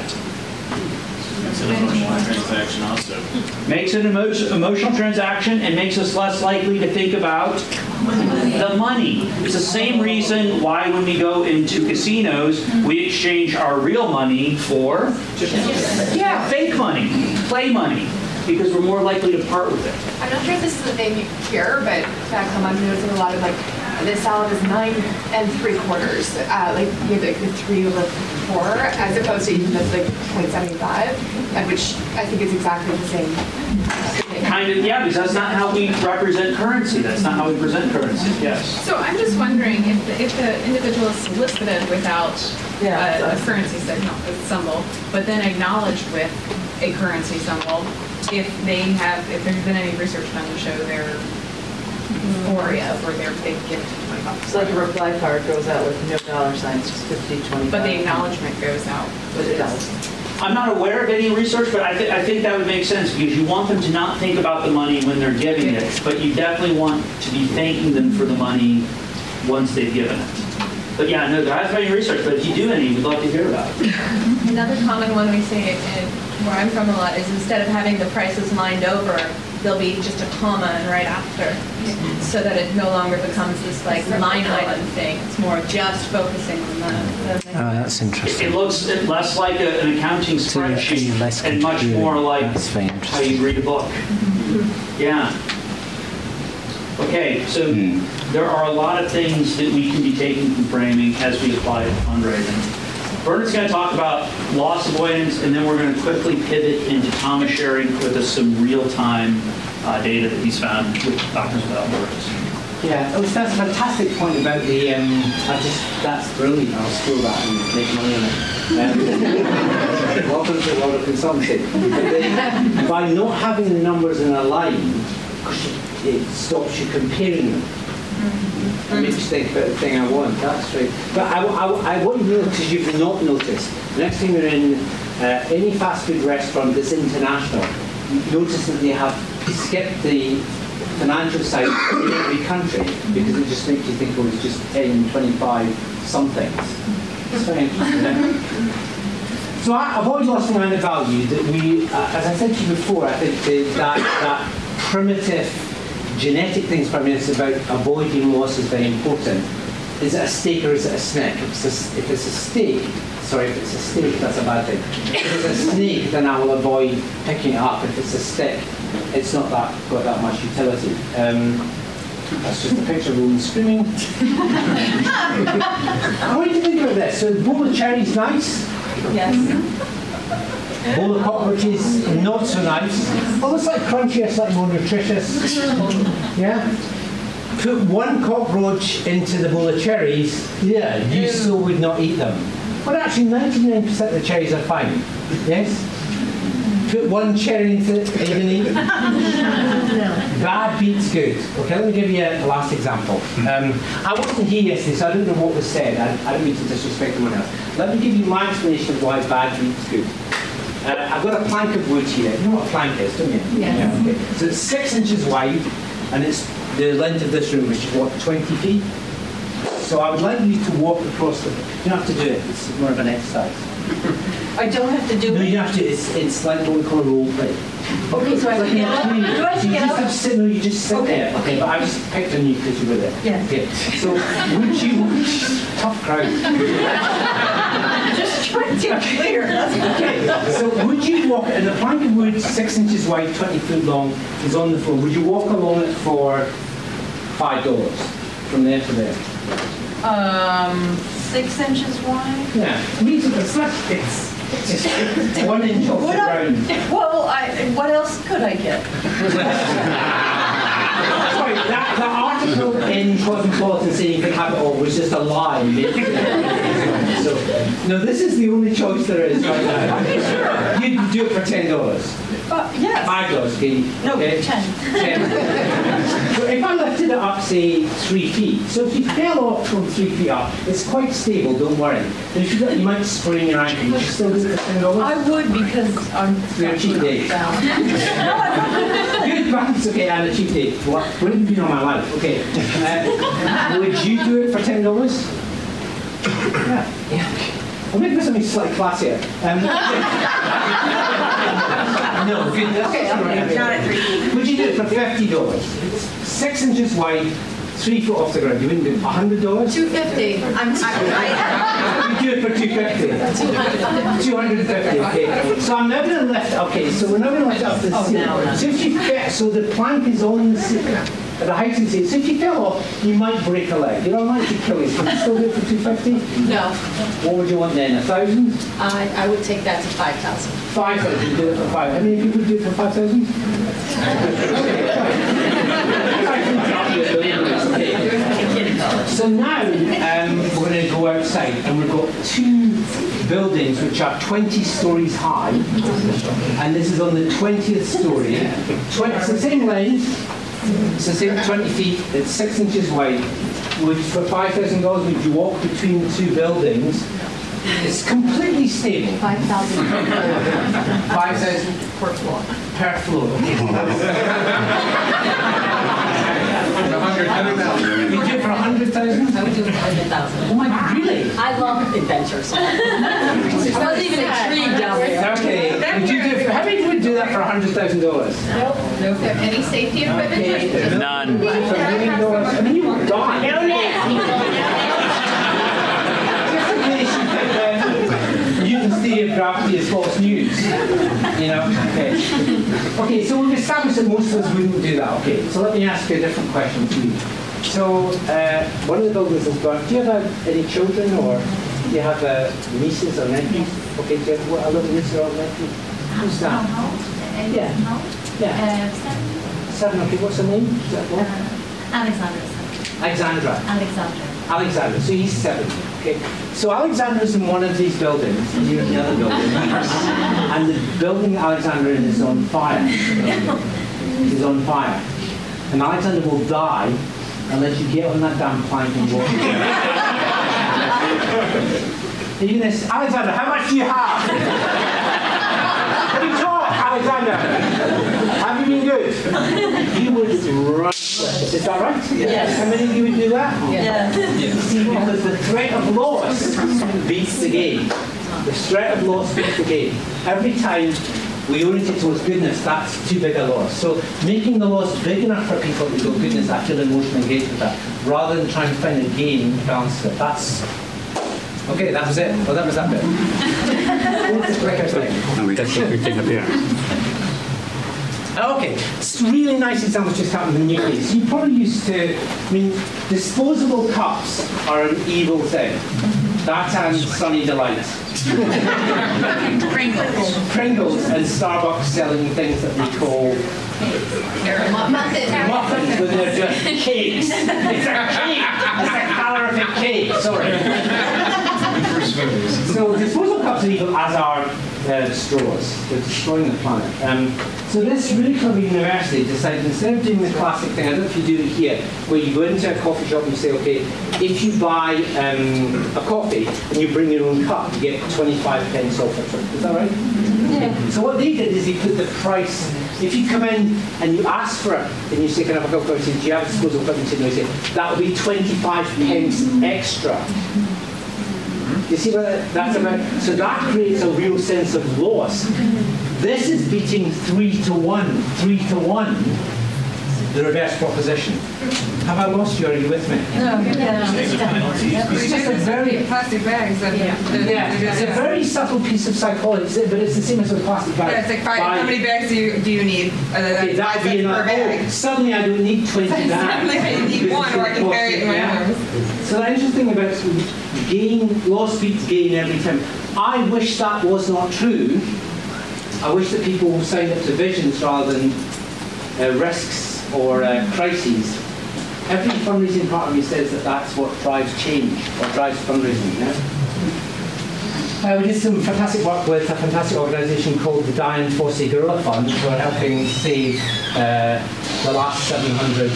It's an emotional transaction also. Makes it an emotional transaction and makes us less likely to think about the money. It's the same reason why when we go into casinos, we exchange our real money for fake money, play money, because we're more likely to part with it. I'm not sure if this is a thing here, but back home I'm noticing a lot of this salad is 9 3/4. You have the 3 over 4, as opposed to even the 0.75, which I think is exactly the same thing. Kind of, yeah, because that's not how we represent currency. That's not how we present currency. Yes. So I'm just wondering if the individual is solicited without a currency symbol, but then acknowledged with a currency symbol, if there's been any research done to show their euphoria or they've given $25. It's like a reply card goes out with no dollar signs, just 50, 25. But the acknowledgement goes out with a dollar. I'm not aware of any research, but I think that would make sense because you want them to not think about the money when they're giving it, but you definitely want to be thanking them for the money once they've given it. But yeah, no, there hasn't been any research, but if you do any, we'd love to hear about it. Another common one we see where I'm from a lot is instead of having the prices lined over, there'll be just a comma and right after, so that it no longer becomes this line item thing. It's more just focusing on the Oh, that's interesting. It looks less like an accounting spreadsheet and much more like how you read a book. Yeah. Okay, so there are a lot of things that we can be taking from framing as we apply it to fundraising. Bernard's going to talk about loss avoidance, and then we're going to quickly pivot into Thomas sharing with us some real-time data that he's found with Doctors Without Borders. Yeah, that's a fantastic point about the, that's brilliant, I'll steal that and make money on it. Welcome to a lot of consumption. By not having the numbers in a line, it stops you comparing them. It makes you think about the thing I want, that's right. But I want you to notice, you've not noticed, the next time you're in any fast food restaurant that's international, you notice that they have skipped the financial side in every country because it just makes you think, well, it's just 10, 25 somethings. It's very interesting. So I've always lost my mind of value that we, as I said to you before, I think that primitive genetic things for me is about avoiding loss is very important. Is it a steak or is it a snake? If it's a steak, that's a bad thing. If it's a snake, then I will avoid picking it up. If it's a stick, it's not got that much utility. That's just a picture of Rowan screaming. I want you to think about this. So, bowl of cherries, nice? Yes. Bowl of cockroaches, not so nice. Almost like crunchier, slightly more nutritious. Yeah? Put one cockroach into the bowl of cherries, yeah, you still would not eat them. But actually 99% of the cherries are fine. Yes? Put one cherry into it, are you going to eat? Bad beats good. Okay, let me give you a last example. I wasn't here yesterday, so I don't know what was said. I don't mean to disrespect anyone else. Let me give you my explanation of why bad beats good. I've got a plank of wood here. You know what a plank is, don't you? Yes. Yeah, okay. So it's 6 inches wide, and it's the length of this room, which is what, 20 feet? So I would like you to walk across the... You don't have to do it. It's more of an exercise. I don't have to do No, it? you have to. It's like what we call a role play. Okay, so I have to get up? Do I have to You get just up? have to sit, no, you just sit there. Okay, but I just picked on you because you were there. Yeah. Okay, so would you... Tough crowd. Just trying to clear. Okay, so would you walk, and the plank of wood, 6 inches wide, 20 feet long, is on the floor. Would you walk along it for $5 from there to there? 6 inches wide? Yeah, reasonable. It's 1 inch off the ground. Well, what else could I get? Sorry, the article in Cosmopolitan saying you can have it all was just a lie. So, no, this is the only choice there is right now. Sure. You'd do it for $10. Yes. $5, okay? No, okay. 10. So if I lifted it up, say, 3 feet, so if you fell off from 3 feet up, it's quite stable, don't worry. But if you might sprain your ankle, would you still do it for $10? I would because I'm... You're a cheap date. Good balance, okay, and a cheap date. What have you been on my life? Okay. Would you do it for $10? Yeah. I'll make this something slightly classier. No, good. Okay, would you do it for $50? It's 6 inches wide, 3 foot off the ground. You wouldn't do it for $100? $250. You do it for $250. $250. Okay. So I'm now going to lift. Okay. So we're now going to lift up the ceiling. So if you so the plank is on the ceiling. At the height of the ceiling. So if you fell off, you might break a leg. You know, it might be Achilles. Would you still do it for $250? No. What would you want then? $1,000? I would take that to 5,000. 5,000. You do it for 5. How many people do it for 5,000? So now we're going to go outside, and we've got 2 buildings which are 20 stories high, and this is on the 20th story. It's the same length, it's the same 20 feet, it's 6 inches wide. For $5,000, would you walk between the 2 buildings? It's completely stable. 5,000 per floor. 5,000 per floor. Per floor. You do it for 100,000? I would do it for 100,000. Oh my God, really? I love adventure, so I was even intrigued down there. Okay. Would you do it for, how many would do that for $100,000? Nope. Is there any safety equipment? None. For $1 million? I mean, you would die. Just in case you think Newton's theory of gravity is false news. You know? Okay. Okay, so we've established that most of us wouldn't do that. Okay, so let me ask you a different question to you. So, one of the buildings is burnt. Do you have any children or Do you have nieces or nephews? Okay, do you have a little niece or nephew? Who's that? Yeah. Yeah. 7, okay, what's her name? Is that what? Alexandra. Alexandra. So he's 7. Okay. So Alexandra's in one of these buildings, you're in the other building, and the building Alexandra in is on fire. Is on fire. And Alexandra will die unless you get on that damn plank and walk. Even this, Alexandra, how much do you have? Can you talk, Alexandra? Have you been good? You would run. Is that right? Yes. How many of you would do that? Yes. See, because the threat of loss beats the game. The threat of loss beats the game. Every time we orientate towards goodness, that's too big a loss. So making the loss big enough for people to go, goodness, I feel emotionally engaged with that, rather than trying to find a gain balance it. That's okay. That was it. Well, that was that bit. What's the quicker thing? No, we pick up here. Okay, it's really nice examples just happened in the nucleus. You're probably used to, disposable cups are an evil thing. That and Sunny Delight. Pringles and Starbucks selling things that we call muffins, but they're just cakes. It's a cake. It's a calorific cake. Sorry. So disposable cups are evil, as are straws. They're destroying the planet. So this really clever university decided, instead of doing the classic thing, I don't know if you do it here, where you go into a coffee shop and you say, okay, if you buy a coffee and you bring your own cup, you get 25 pence off it. Is that right? Yeah. So what they did is they put the price. If you come in and you ask for it, and you say, can I have a cup of coffee? Do you have a disposable cup? And you say, that will be 25 pence extra. You see what that's about? So that creates a real sense of loss. This is beating 3 to 1. 3 to 1. The reverse proposition. Have I lost you? Are you with me? No. It's just a very plastic bags. it's a very subtle piece of psychology, but it's the same as with plastic bags. Yeah, it's like how many bags do you need? Okay, that would be enough. Suddenly I don't need 20 bags. Suddenly I need one, or I can carry it in my arms. So the interesting about loss beats gain every time. I wish that was not true. I wish that people signed up to visions rather than risks or crises. Every fundraising part of me says that that's what drives change or drives fundraising. We did some fantastic work with a fantastic organisation called the Dian Fossey Gorilla Fund, who are helping save the last 700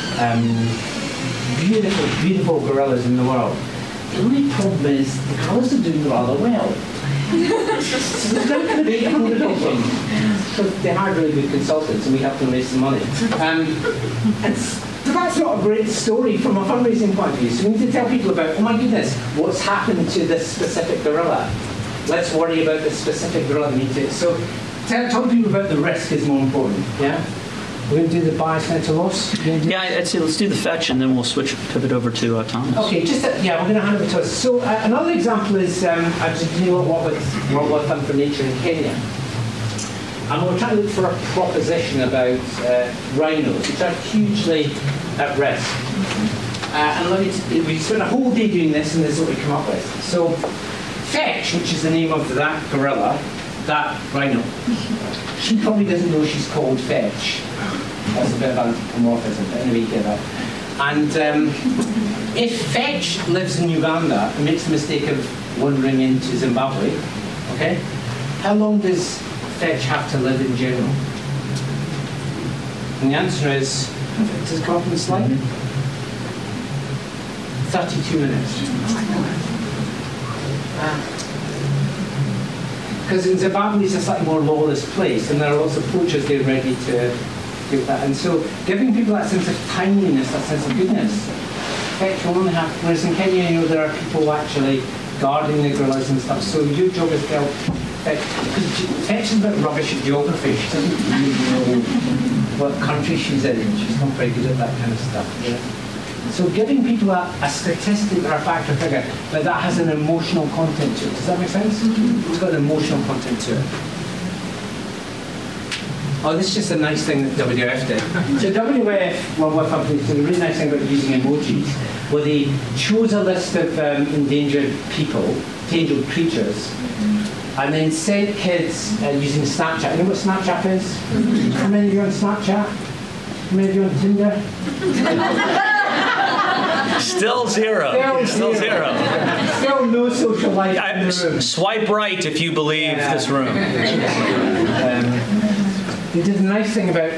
beautiful gorillas in the world. The only problem is the gorillas are doing rather well. So there's not going to be 800 of them. So they hired really good consultants and we helped them raise some money. So that's not a great story from a fundraising point of view. So we need to tell people about, oh my goodness, what's happened to this specific gorilla. Let's worry about the specific gorilla we need to. So talk to people about the risk is more important. Yeah? We're going to do the bias to loss. Yeah, I'd say let's do the fetch and then we'll pivot over to Thomas. Okay, we're going to hand over to us. So another example is I was doing a lot with World Fund for Nature in Kenya. And we're trying to look for a proposition about rhinos, which are hugely at risk. And we spent a whole day doing this, and this is what we come up with. So Fetch, which is the name of that gorilla, that rhino, she probably doesn't know she's called Fetch. That's a bit of anthropomorphism, but anyway, you get that. And if Fetch lives in Uganda and makes the mistake of wandering into Zimbabwe, okay, how long does Fetch have to live in general? And the answer is, does it come up on the slide? 32 minutes. Because in Zimbabwe it's a slightly more lawless place, and there are lots of poachers there ready to do that. And so giving people that sense of timeliness, that sense of goodness, Fetch will only have, whereas in Kenya, there are people actually guarding the gorillas and stuff. So your job is to help Fetch, because Fetch is a bit rubbish at geography. She doesn't really know what country she's in. She's not very good at that kind of stuff. Yeah? So giving people a statistic or a fact or figure, but that has an emotional content to it. Does that make sense? It's got an emotional content to it. Oh, this is just a nice thing that WWF did. So WWF, World Wildlife Fund, did a really nice thing about using emojis, where they chose a list of endangered creatures, and then sent kids using Snapchat. You know what Snapchat is? How many of you on Snapchat? How many of you on Tinder? Still zero. Still zero. Still no social life in the room. Swipe right if you believe this room. They did a nice thing about,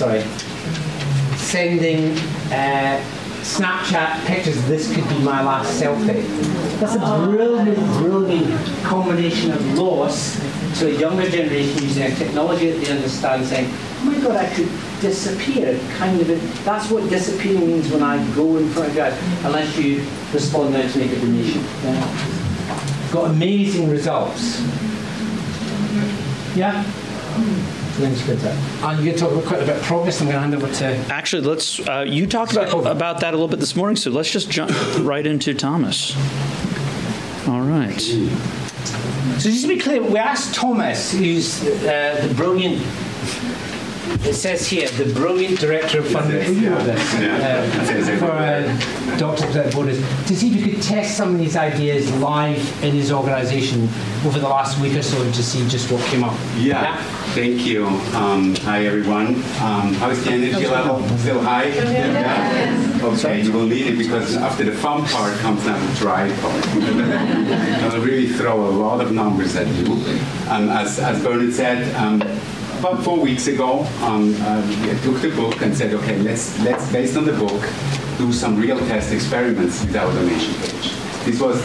sending Snapchat pictures. This could be my last selfie. That's a brilliant combination of loss to a younger generation using a technology that they understand, saying, oh my God, I could disappear. That's what disappearing means when I go in front of God, unless you respond now to make a donation. Got amazing results. Yeah? And you're going to talk quite a bit of progress. I'm going to hand over to... Actually, let's. You talked about that a little bit this morning, so let's just jump right into Thomas. All right. So just to be clear, we asked Thomas, who's the brilliant... It says here, the brilliant director of fundraising for Doctors Without Borders, to see if he could test some of these ideas live in his organisation over the last week or so, and to see just what came up. Yeah. Thank you. Hi, everyone. How's the energy level? Still high? Yeah. Okay, you will need it because after the fun part comes now the dry part. I'll really throw a lot of numbers at you. As Bernard said, about 4 weeks ago, I took the book and said, okay, let's based on the book, do some real test experiments with our donation page. This was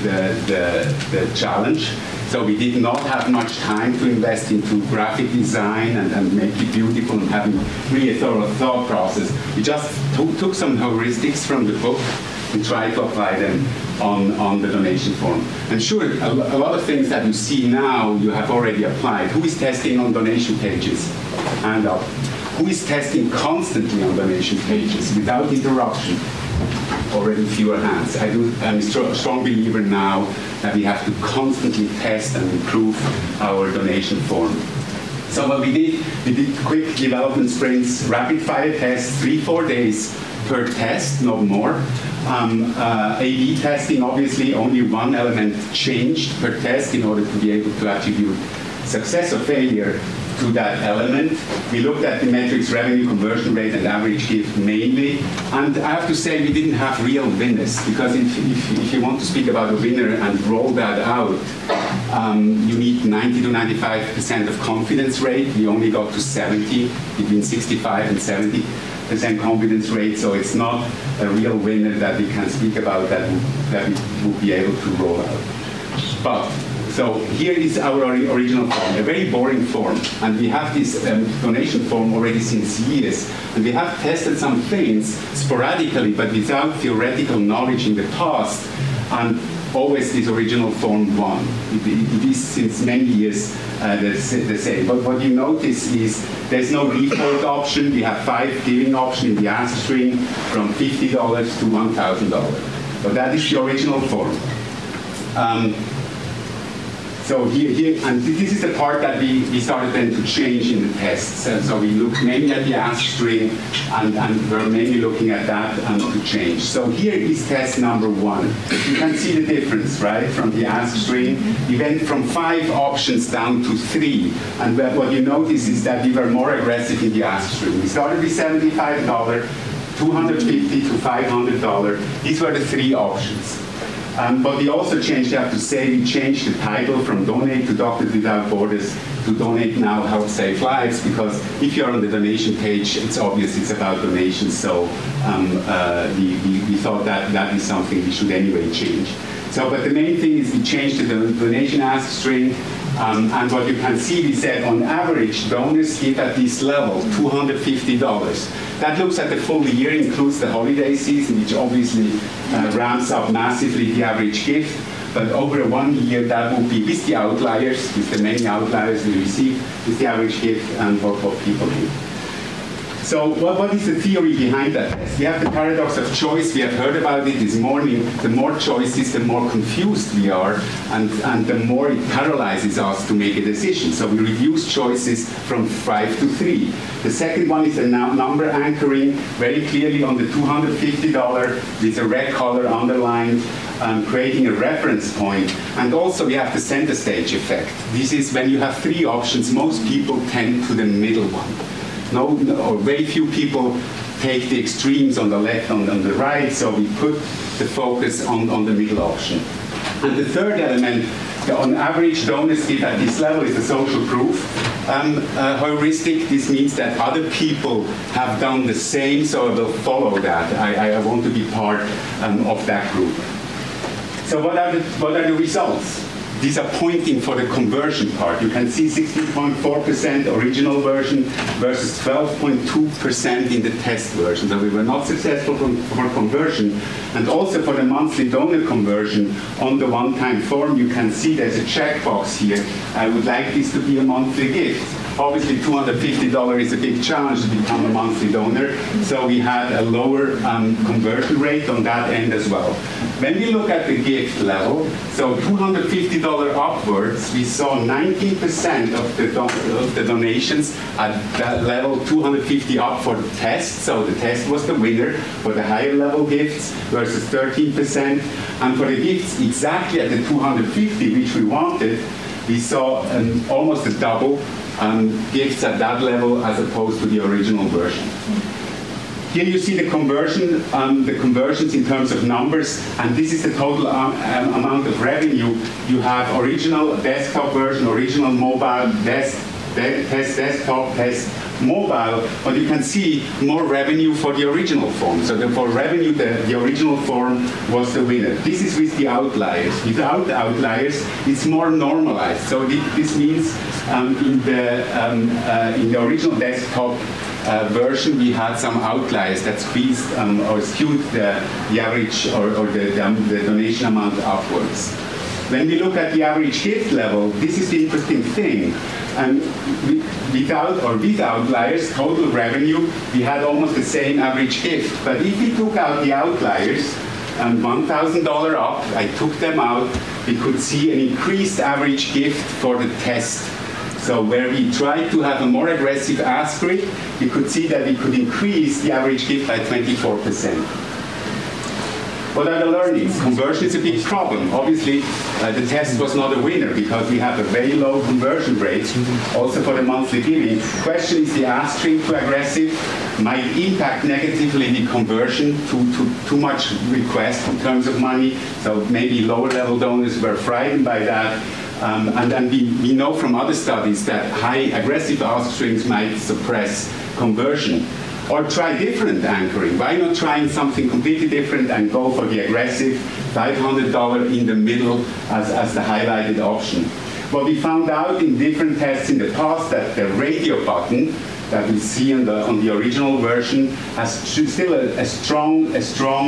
the challenge. So we did not have much time to invest into graphic design and make it beautiful and having really a thorough thought process. We just took some heuristics from the book and tried to apply them on the donation form. And sure, a lot of things that you see now, you have already applied. Who is testing on donation pages? Hand up. Who is testing constantly on donation pages without interruption? Already fewer hands. I'm a strong believer now that we have to constantly test and improve our donation form. So what we did quick development sprints, rapid fire tests, 3-4 days per test, not more. A/B testing, obviously, only one element changed per test in order to be able to attribute success or failure to that element. We looked at the metrics revenue, conversion rate, and average gift mainly. And I have to say we didn't have real winners, because if you want to speak about a winner and roll that out, you need 90 to 95% of confidence rate. We only got to 70, between 65 and 70% confidence rate, so it's not a real winner that we can speak about that we will be able to roll out. But so here is our original form, a very boring form, and we have this donation form already since years, and we have tested some things sporadically, but without theoretical knowledge in the past, and always this original form won. It is since many years the same. But what you notice is there's no default option. We have 5 giving options in the ask string from $50 to $1,000. But that is the original form. So here, and this is the part that we started then to change in the tests. So we looked mainly at the ask string, and we're mainly looking at that and to change. So here is test number 1. You can see the difference, right, from the ask string. We went from 5 options down to 3. And what you notice is that we were more aggressive in the ask string. We started with $75, $250 to $500. These were the 3 options. But we also changed, I have to say, we changed the title from Donate to Doctors Without Borders to Donate Now, Help Save Lives, because if you're on the donation page, it's obvious it's about donations, so we thought that is something we should anyway change. So, but the main thing is we changed the donation ask string, and what you can see, we said on average, donors give at this level $250. That looks at the full year, includes the holiday season, which obviously ramps up massively the average gift. But over 1 year, that will be with the outliers, with the many outliers we receive, with the average gift and what people give. So what is the theory behind that test? We have the paradox of choice. We have heard about it this morning. The more choices, the more confused we are, and the more it paralyzes us to make a decision. So we reduce choices from 5 to 3. The second one is a number anchoring very clearly on the $250 with a red color underlined, creating a reference point. And also we have the center stage effect. This is when you have 3 options, most people tend to the middle one. Or very few people take the extremes on the left, on the right, so we put the focus on the middle option. And the third element, on average, donors give at this level is the social proof heuristic. This means that other people have done the same, so I will follow that. I want to be part of that group. So what are the results? These are pointing for the conversion part. You can see 16.4% original version versus 12.2% in the test version. So we were not successful for conversion. And also for the monthly donor conversion on the one-time form, you can see there's a checkbox here. I would like this to be a monthly gift. Obviously, $250 is a big challenge to become a monthly donor, so we had a lower conversion rate on that end as well. When we look at the gift level, so $250 upwards, we saw 19% of the donations at that level, 250 up for the test, so the test was the winner for the higher level gifts versus 13%, and for the gifts exactly at the 250, which we wanted, we saw almost a double gifts at that level as opposed to the original version. Here you see the conversions in terms of numbers, and this is the total amount of revenue. You have original desktop version, original mobile, test desktop, test mobile, but you can see more revenue for the original form. So for revenue, the original form was the winner. This is with the outliers. Without the outliers, it's more normalized. So this means in the original desktop version, we had some outliers that squeezed or skewed the average or the donation amount upwards. When we look at the average gift level, this is the interesting thing. Without or with outliers, total revenue, we had almost the same average gift. But if we took out the outliers, $1,000 up, I took them out, we could see an increased average gift for the test. So where we tried to have a more aggressive ask rate, we could see that we could increase the average gift by 24%. What are the learnings? Conversion is a big problem. Obviously, the test was not a winner because we have a very low conversion rate, also for the monthly giving. The question is the ask string too aggressive, might impact negatively the conversion to too much request in terms of money. So maybe lower level donors were frightened by that. And we know from other studies that high aggressive ask strings might suppress conversion. Or try different anchoring. Why not trying something completely different and go for the aggressive $500 in the middle as the highlighted option? Well, we found out in different tests in the past that the radio button that we see on the original version has still a strong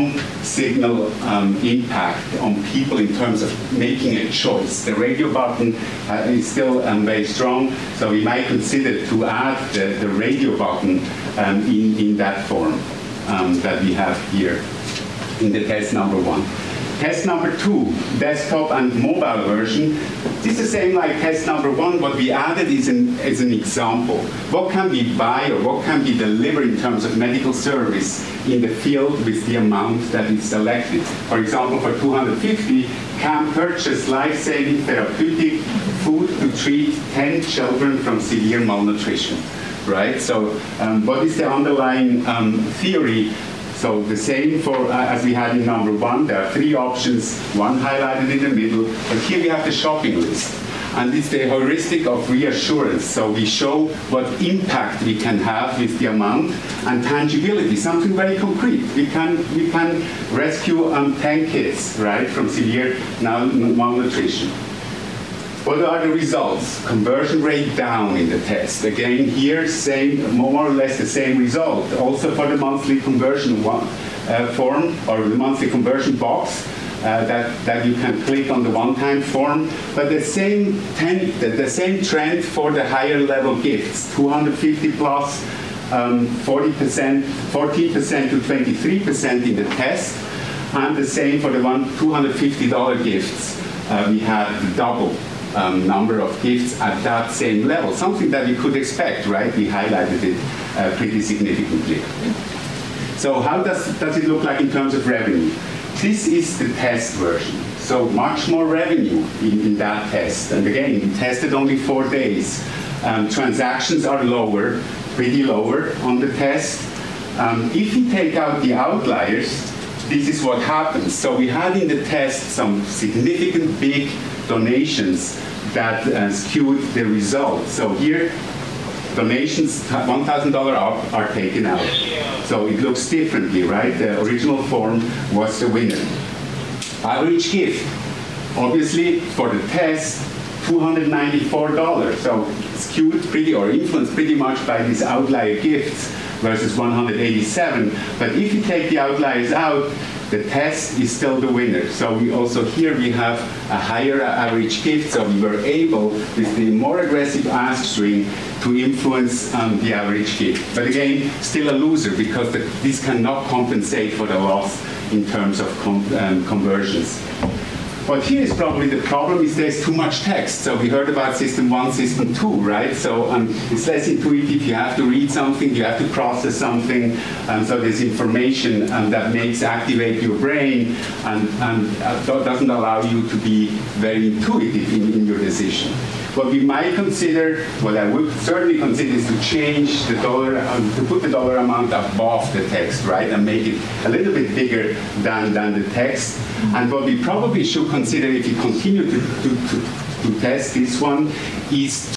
signal impact on people in terms of making a choice. The radio button is still very strong, so we might consider to add the radio button in that form that we have here in the test number 1. Test number 2, desktop and mobile version. This is the same like test number 1. What we added is an example. What can we buy or what can be delivered in terms of medical service in the field with the amount that is selected? For example, for $250, can purchase life-saving therapeutic food to treat 10 children from severe malnutrition, right? So what is the underlying theory? So the same for as we had in number 1. There are 3 options, one highlighted in the middle. But here we have the shopping list. And it's the heuristic of reassurance. So we show what impact we can have with the amount and tangibility, something very concrete. We can rescue 10 kids, right, from severe malnutrition. What are the results? Conversion rate down in the test. Again, here, more or less the same result. Also for the monthly conversion form or the monthly conversion box that you can click on the one-time form. But the same trend for the higher level gifts, 250 plus. 14% to 23% in the test, and the same for the $250 gifts. We had the double number of gifts at that same level, something that you could expect, right? We highlighted it pretty significantly. So how does it look like in terms of revenue? This is the test version. So much more revenue in that test. And again, we tested only 4 days. Transactions are lower, pretty lower on the test. If you take out the outliers, this is what happens. So we had in the test some significant big donations that skewed the results. So here, donations $1,000 up are taken out. So it looks differently, right? The original form was the winner. Average gift, obviously for the test, $294. So skewed pretty or influenced pretty much by these outlier gifts versus 187. But if you take the outliers out, the test is still the winner. So we also here we have a higher average gift. So we were able, with the more aggressive ask string, to influence the average gift. But again, still a loser because this cannot compensate for the loss in terms of conversions. But here is probably the problem is there's too much text. So we heard about system 1, system 2, right? So it's less intuitive. You have to read something, you have to process something. So there's information that makes activate your brain and doesn't allow you to be very intuitive in your decision. What we might consider, what I would certainly consider, is to change the dollar, to put the dollar amount above the text, right, and make it a little bit bigger than the text. And what we probably should consider, if you continue to test this one, is